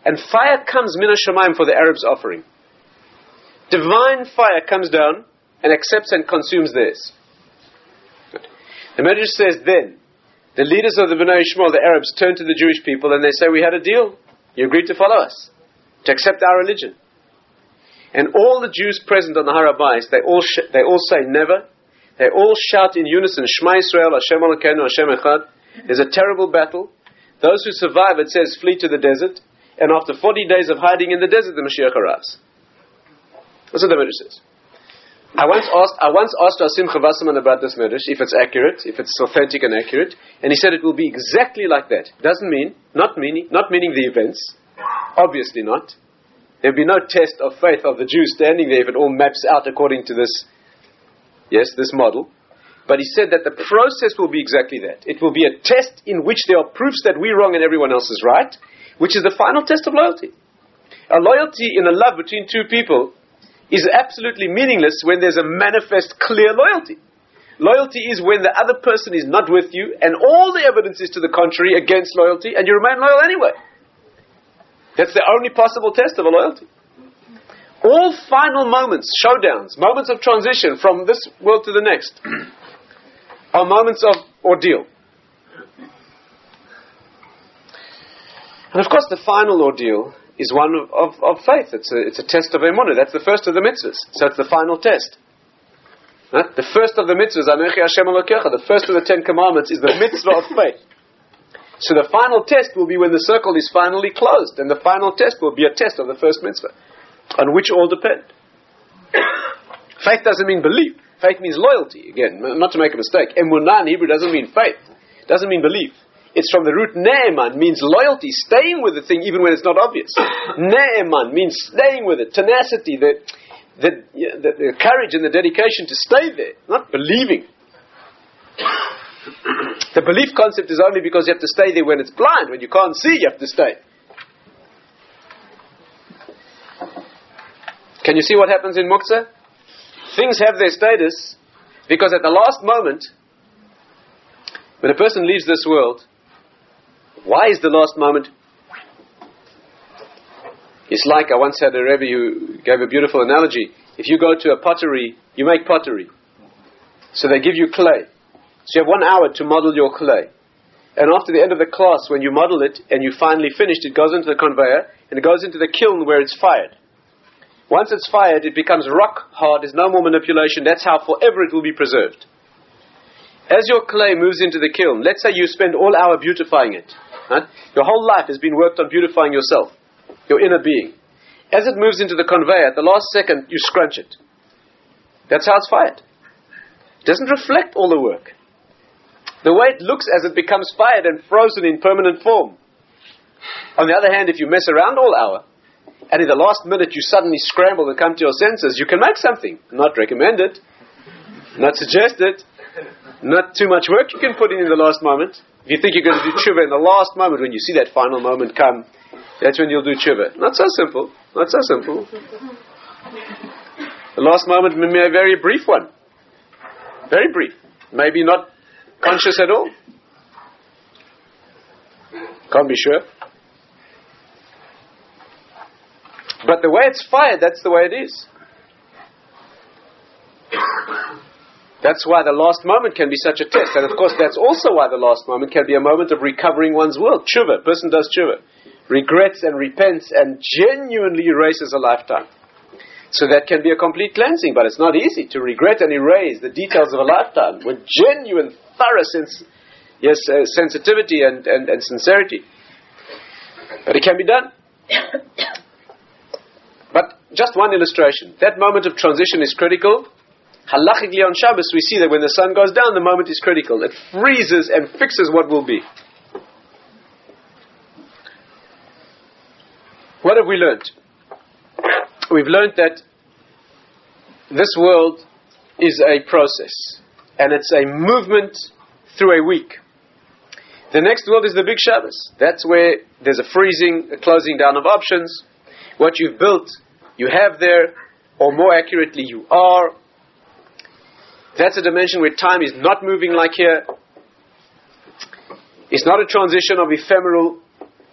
Speaker 1: and fire comes min hashamayim for the Arabs' offering. Divine fire comes down and accepts and consumes theirs. The Medrash says then, the leaders of the Bnei Yishmael, the Arabs, turn to the Jewish people and they say, we had a deal. You agreed to follow us, to accept our religion. And all the Jews present on the Har HaBayis, they all say never. They all shout in unison, Shema Yisrael, Hashem Elokeinu, Hashem Echad. There's a terrible battle. Those who survive, it says, flee to the desert. And after 40 days of hiding in the desert, the Mashiach arrives. That's what the Medrash says. I once asked Simcha Wasserman about this Medrash, if it's accurate, if it's authentic and accurate, and he said it will be exactly like that. Doesn't mean, not meaning the events, obviously not. There'll be no test of faith of the Jews standing there if it all maps out according to this model. But he said that the process will be exactly that. It will be a test in which there are proofs that we're wrong and everyone else is right, which is the final test of loyalty. A loyalty in a love between two people is absolutely meaningless when there's a manifest, clear loyalty. Loyalty is when the other person is not with you and all the evidence is to the contrary against loyalty and you remain loyal anyway. That's the only possible test of a loyalty. All final moments, showdowns, moments of transition from this world to the next are moments of ordeal. And of course the final ordeal is one of faith. It's a test of emunah. That's the first of the mitzvahs. So it's the final test. Right? The first of the mitzvahs, Anechi Hashem Elokecha, the first of the 10 commandments is the mitzvah of faith. So the final test will be when the circle is finally closed, and the final test will be a test of the first mitzvah, on which all depend. Faith doesn't mean belief. Faith means loyalty. Again, not to make a mistake. Emunah in Hebrew doesn't mean faith. It doesn't mean belief. It's from the root ne'eman, means loyalty, staying with the thing even when it's not obvious. Ne'eman means staying with it, tenacity, the courage and the dedication to stay there, not believing. The belief concept is only because you have to stay there when it's blind. When you can't see, you have to stay. Can you see what happens in Muktzah? Things have their status because at the last moment, when a person leaves this world, why is the last moment? It's like, I once had a Rebbe who gave a beautiful analogy. If you go to a pottery, you make pottery. So they give you clay. So you have 1 hour to model your clay. And after the end of the class, when you model it and you finally finished, it goes into the conveyor and it goes into the kiln where it's fired. Once it's fired, it becomes rock hard. There's no more manipulation. That's how forever it will be preserved. As your clay moves into the kiln, let's say you spend all hour beautifying it. Right? Your whole life has been worked on beautifying yourself, your inner being. As it moves into the conveyor, at the last second, you scrunch it. That's how it's fired. It doesn't reflect all the work. The way it looks as it becomes fired and frozen in permanent form. On the other hand, if you mess around all hour, and in the last minute you suddenly scramble and come to your senses, you can make something. Not recommended, not suggested, not too much work you can put in the last moment. If you think you're going to do tshuva in the last moment, when you see that final moment come, that's when you'll do tshuva. Not so simple. Not so simple. The last moment may be a very brief one. Very brief. Maybe not conscious at all. Can't be sure. But the way it's fired, that's the way it is. That's why the last moment can be such a test. And of course, that's also why the last moment can be a moment of recovering one's will. Tshuva, person does tshuva. Regrets and repents and genuinely erases a lifetime. So that can be a complete cleansing, but it's not easy to regret and erase the details of a lifetime with genuine, thorough sensitivity and sincerity. But it can be done. But just one illustration. That moment of transition is critical. Halachically on Shabbos we see that when the sun goes down, the moment is critical. It freezes and fixes what will be. What have we learned? We've learned that this world is a process. And it's a movement through a week. The next world is the big Shabbos. That's where there's a freezing, a closing down of options. What you've built, you have there, or more accurately, you are. That's a dimension where time is not moving like here. It's not a transition of ephemeral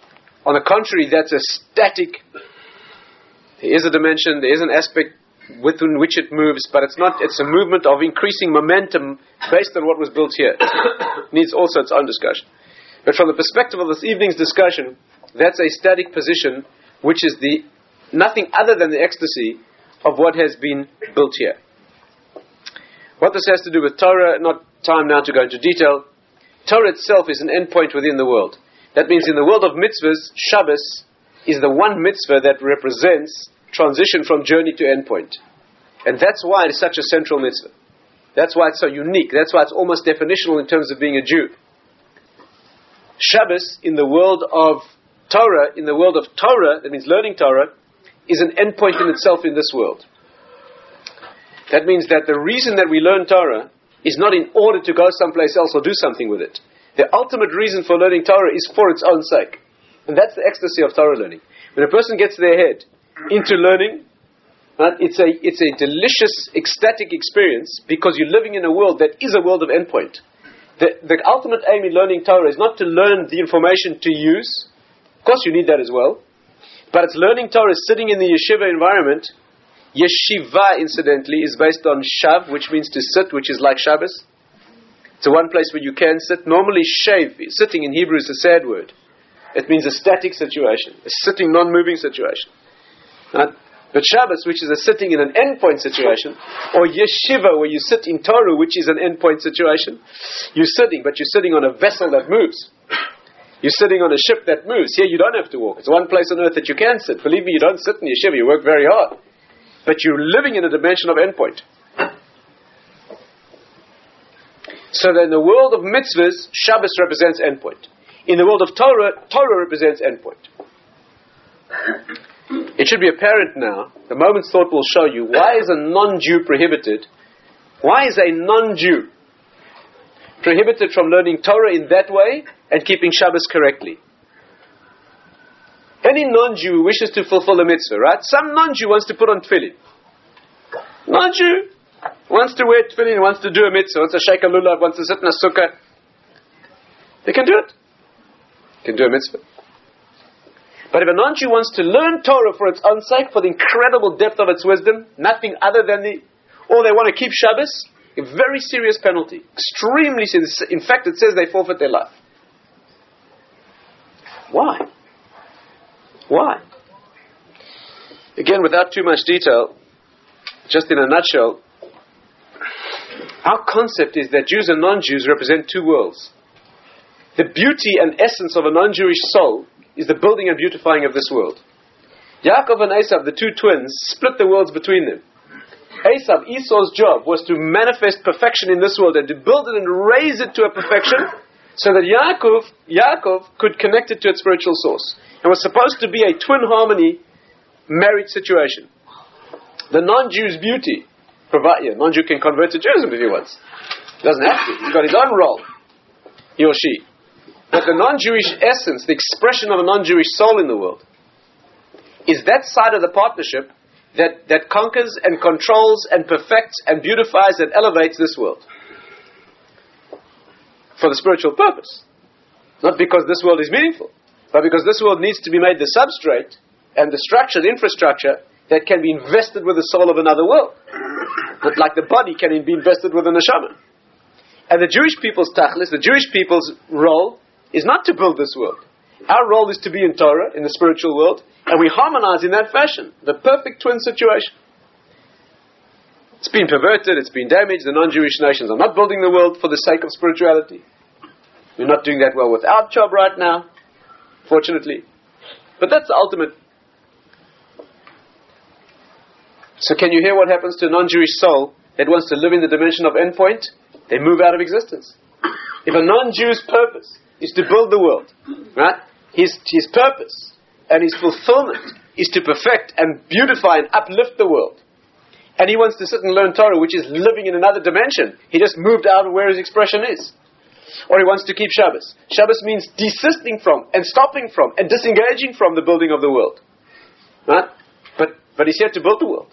Speaker 1: On the contrary, that's a static. There is a dimension, there is an aspect within which it moves, but it's a movement of increasing momentum based on what was built here. It needs also its own discussion. But from the perspective of this evening's discussion, that's a static position, which is nothing other than the ecstasy of what has been built here. What this has to do with Torah, not time now to go into detail. Torah itself is an endpoint within the world. That means in the world of mitzvahs, Shabbos is the one mitzvah that represents transition from journey to endpoint. And that's why it is such a central mitzvah. That's why it's so unique. That's why it's almost definitional in terms of being a Jew. Shabbos in the world of Torah, that means learning Torah, is an endpoint in itself in this world. That means that the reason that we learn Torah is not in order to go someplace else or do something with it. The ultimate reason for learning Torah is for its own sake. And that's the ecstasy of Torah learning. When a person gets their head into learning, right, it's a delicious, ecstatic experience because you're living in a world that is a world of endpoint. The ultimate aim in learning Torah is not to learn the information to use. Of course you need that as well. But it's learning Torah sitting in the yeshiva environment. Yeshiva, incidentally, is based on shav, which means to sit, which is like Shabbos. It's the one place where you can sit. Normally, sitting in Hebrew is a sad word. It means a static situation, a sitting, non-moving situation. Right? But Shabbos, which is a sitting in an endpoint situation, or yeshiva, where you sit in Torah, which is an endpoint situation, you're sitting, but you're sitting on a vessel that moves. You're sitting on a ship that moves. Here you don't have to walk. It's one place on earth that you can sit. Believe me, you don't sit in yeshiva, you work very hard. But you're living in a dimension of endpoint. So that in the world of mitzvahs, Shabbos represents endpoint. In the world of Torah, Torah represents endpoint. It should be apparent now, the moment's thought will show you, why is a non-Jew prohibited? Why is a non-Jew prohibited from learning Torah in that way and keeping Shabbos correctly? Any non-Jew wishes to fulfill a mitzvah, right? Some non-Jew wants to put on tefillin. Non-Jew wants to wear tefillin, wants to do a mitzvah, wants to shake a lulav, wants to sit in a sukkah. They can do it. They can do a mitzvah. But if a non-Jew wants to learn Torah for its own sake, for the incredible depth of its wisdom, nothing other than or they want to keep Shabbos, a very serious penalty. Extremely serious. In fact, it says they forfeit their life. Why? Why? Again, without too much detail, just in a nutshell, our concept is that Jews and non-Jews represent two worlds. The beauty and essence of a non-Jewish soul is the building and beautifying of this world. Yaakov and Esav, the two twins, split the worlds between them. Esau's job was to manifest perfection in this world and to build it and raise it to a perfection so that Yaakov could connect it to its spiritual source. It was supposed to be a twin harmony marriage situation. The non-Jew's beauty, non-Jew can convert to Judaism if he wants. He doesn't have to. He's got his own role, he or she. But the non-Jewish essence, the expression of a non-Jewish soul in the world, is that side of the partnership that conquers and controls and perfects and beautifies and elevates this world. For the spiritual purpose. Not because this world is meaningful, but because this world needs to be made the substrate and the structure, the infrastructure that can be invested with the soul of another world. But like the body can be invested with a neshama. And the Jewish people's tachlis, the Jewish people's role is not to build this world. Our role is to be in Torah, in the spiritual world, and we harmonize in that fashion. The perfect twin situation. It's been perverted, it's been damaged. The non-Jewish nations are not building the world for the sake of spirituality. We're not doing that well with our job right now, fortunately. But that's the ultimate. So can you hear what happens to a non-Jewish soul that wants to live in the dimension of endpoint? They move out of existence. If a non-Jew's purpose is to build the world, right? His purpose and his fulfillment is to perfect and beautify and uplift the world. And he wants to sit and learn Torah, which is living in another dimension. He just moved out of where his expression is. Or he wants to keep Shabbos. Shabbos means desisting from and stopping from and disengaging from the building of the world. Right? But he's here to build the world.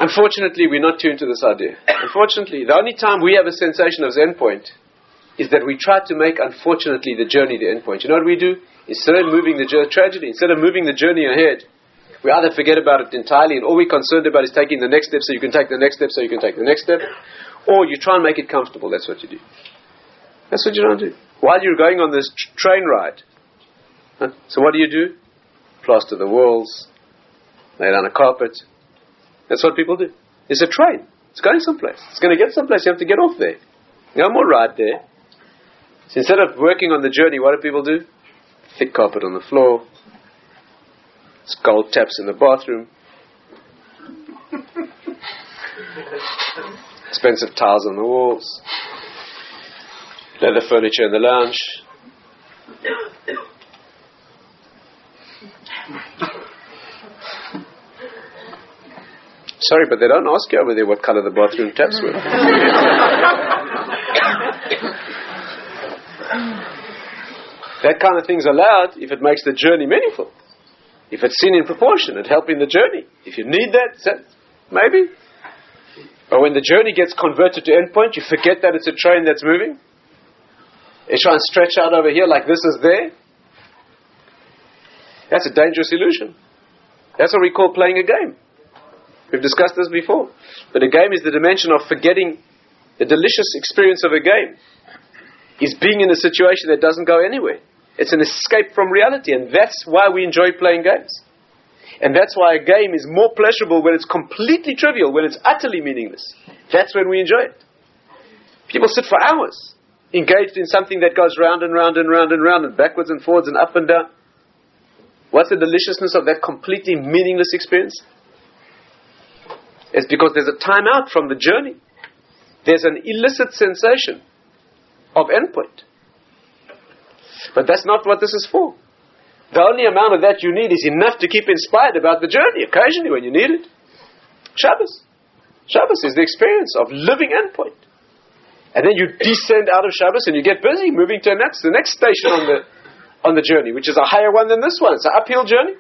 Speaker 1: Unfortunately, we're not tuned to this idea. Unfortunately, the only time we have a sensation of the endpoint is that we try to make, unfortunately, the journey the endpoint. You know what we do? Instead of moving the tragedy, instead of moving the journey ahead, we either forget about it entirely, and all we're concerned about is taking the next step so you can take the next step so you can take the next step, or you try and make it comfortable. That's what you do. That's what you don't do. While you're going on this train ride, so what do? Plaster the walls, lay down a carpet. That's what people do. It's a train. It's going someplace. It's going to get someplace. You have to get off there. No more ride there. So instead of working on the journey, what do people do? Thick carpet on the floor, gold taps in the bathroom, expensive tiles on the walls, leather furniture in the lounge. Sorry, but they don't ask you over there what color the bathroom taps were. That kind of thing's allowed if it makes the journey meaningful. If it's seen in proportion, it helps in the journey. If you need that, maybe. But when the journey gets converted to endpoint, you forget that it's a train that's moving. You try and stretch out over here like this is there. That's a dangerous illusion. That's what we call playing a game. We've discussed this before. But a game is the dimension of forgetting the delicious experience of a game. Is being in a situation that doesn't go anywhere. It's an escape from reality, and that's why we enjoy playing games. And that's why a game is more pleasurable when it's completely trivial, when it's utterly meaningless. That's when we enjoy it. People sit for hours engaged in something that goes round and round and round and round and backwards and forwards and up and down. What's the deliciousness of that completely meaningless experience? It's because there's a time out from the journey. There's an illicit sensation of endpoint. But that's not what this is for. The only amount of that you need is enough to keep inspired about the journey occasionally when you need it. Shabbos. Shabbos is the experience of living endpoint. And then you descend out of Shabbos and you get busy moving to the next station on the journey, which is a higher one than this one. It's an uphill journey.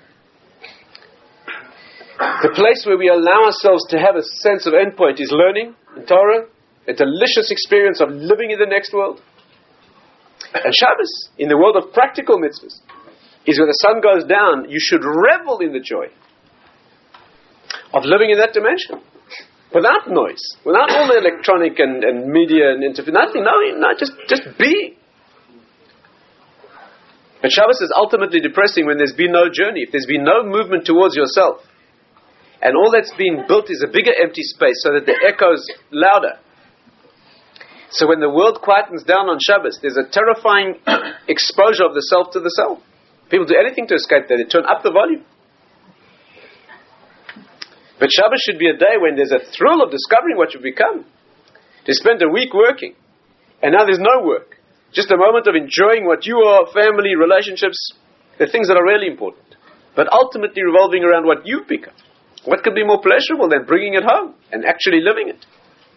Speaker 1: The place where we allow ourselves to have a sense of endpoint is learning in Torah, a delicious experience of living in the next world. And Shabbos, in the world of practical mitzvahs, is when the sun goes down, you should revel in the joy of living in that dimension. Without noise, without all the electronic and media and nothing, no, just be. But Shabbos is ultimately depressing when there's been no journey, if there's been no movement towards yourself. And all that's being built is a bigger empty space so that the echo's louder. So when the world quietens down on Shabbos, there's a terrifying exposure of the self to the self. People do anything to escape that. They turn up the volume. But Shabbos should be a day when there's a thrill of discovering what you've become. To spend a week working, and now there's no work. Just a moment of enjoying what you are, family, relationships, the things that are really important. But ultimately revolving around what you've become. What could be more pleasurable than bringing it home and actually living it?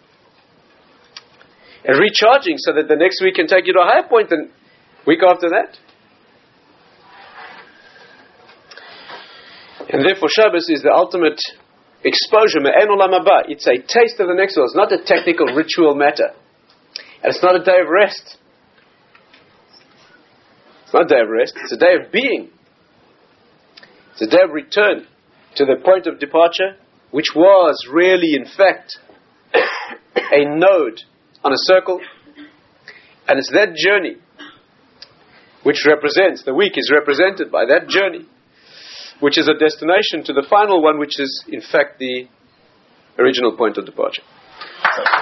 Speaker 1: And recharging so that the next week can take you to a higher point than week after that. And therefore Shabbos is the ultimate exposure. Me'en olam haba. It's a taste of the next world. It's not a technical ritual matter. And it's not a day of rest. It's not a day of rest. It's a day of being. It's a day of return to the point of departure, which was really, in fact, a node on a circle. And it's that journey which represents, the week is represented by that journey, which is a destination to the final one, which is, in fact, the original point of departure.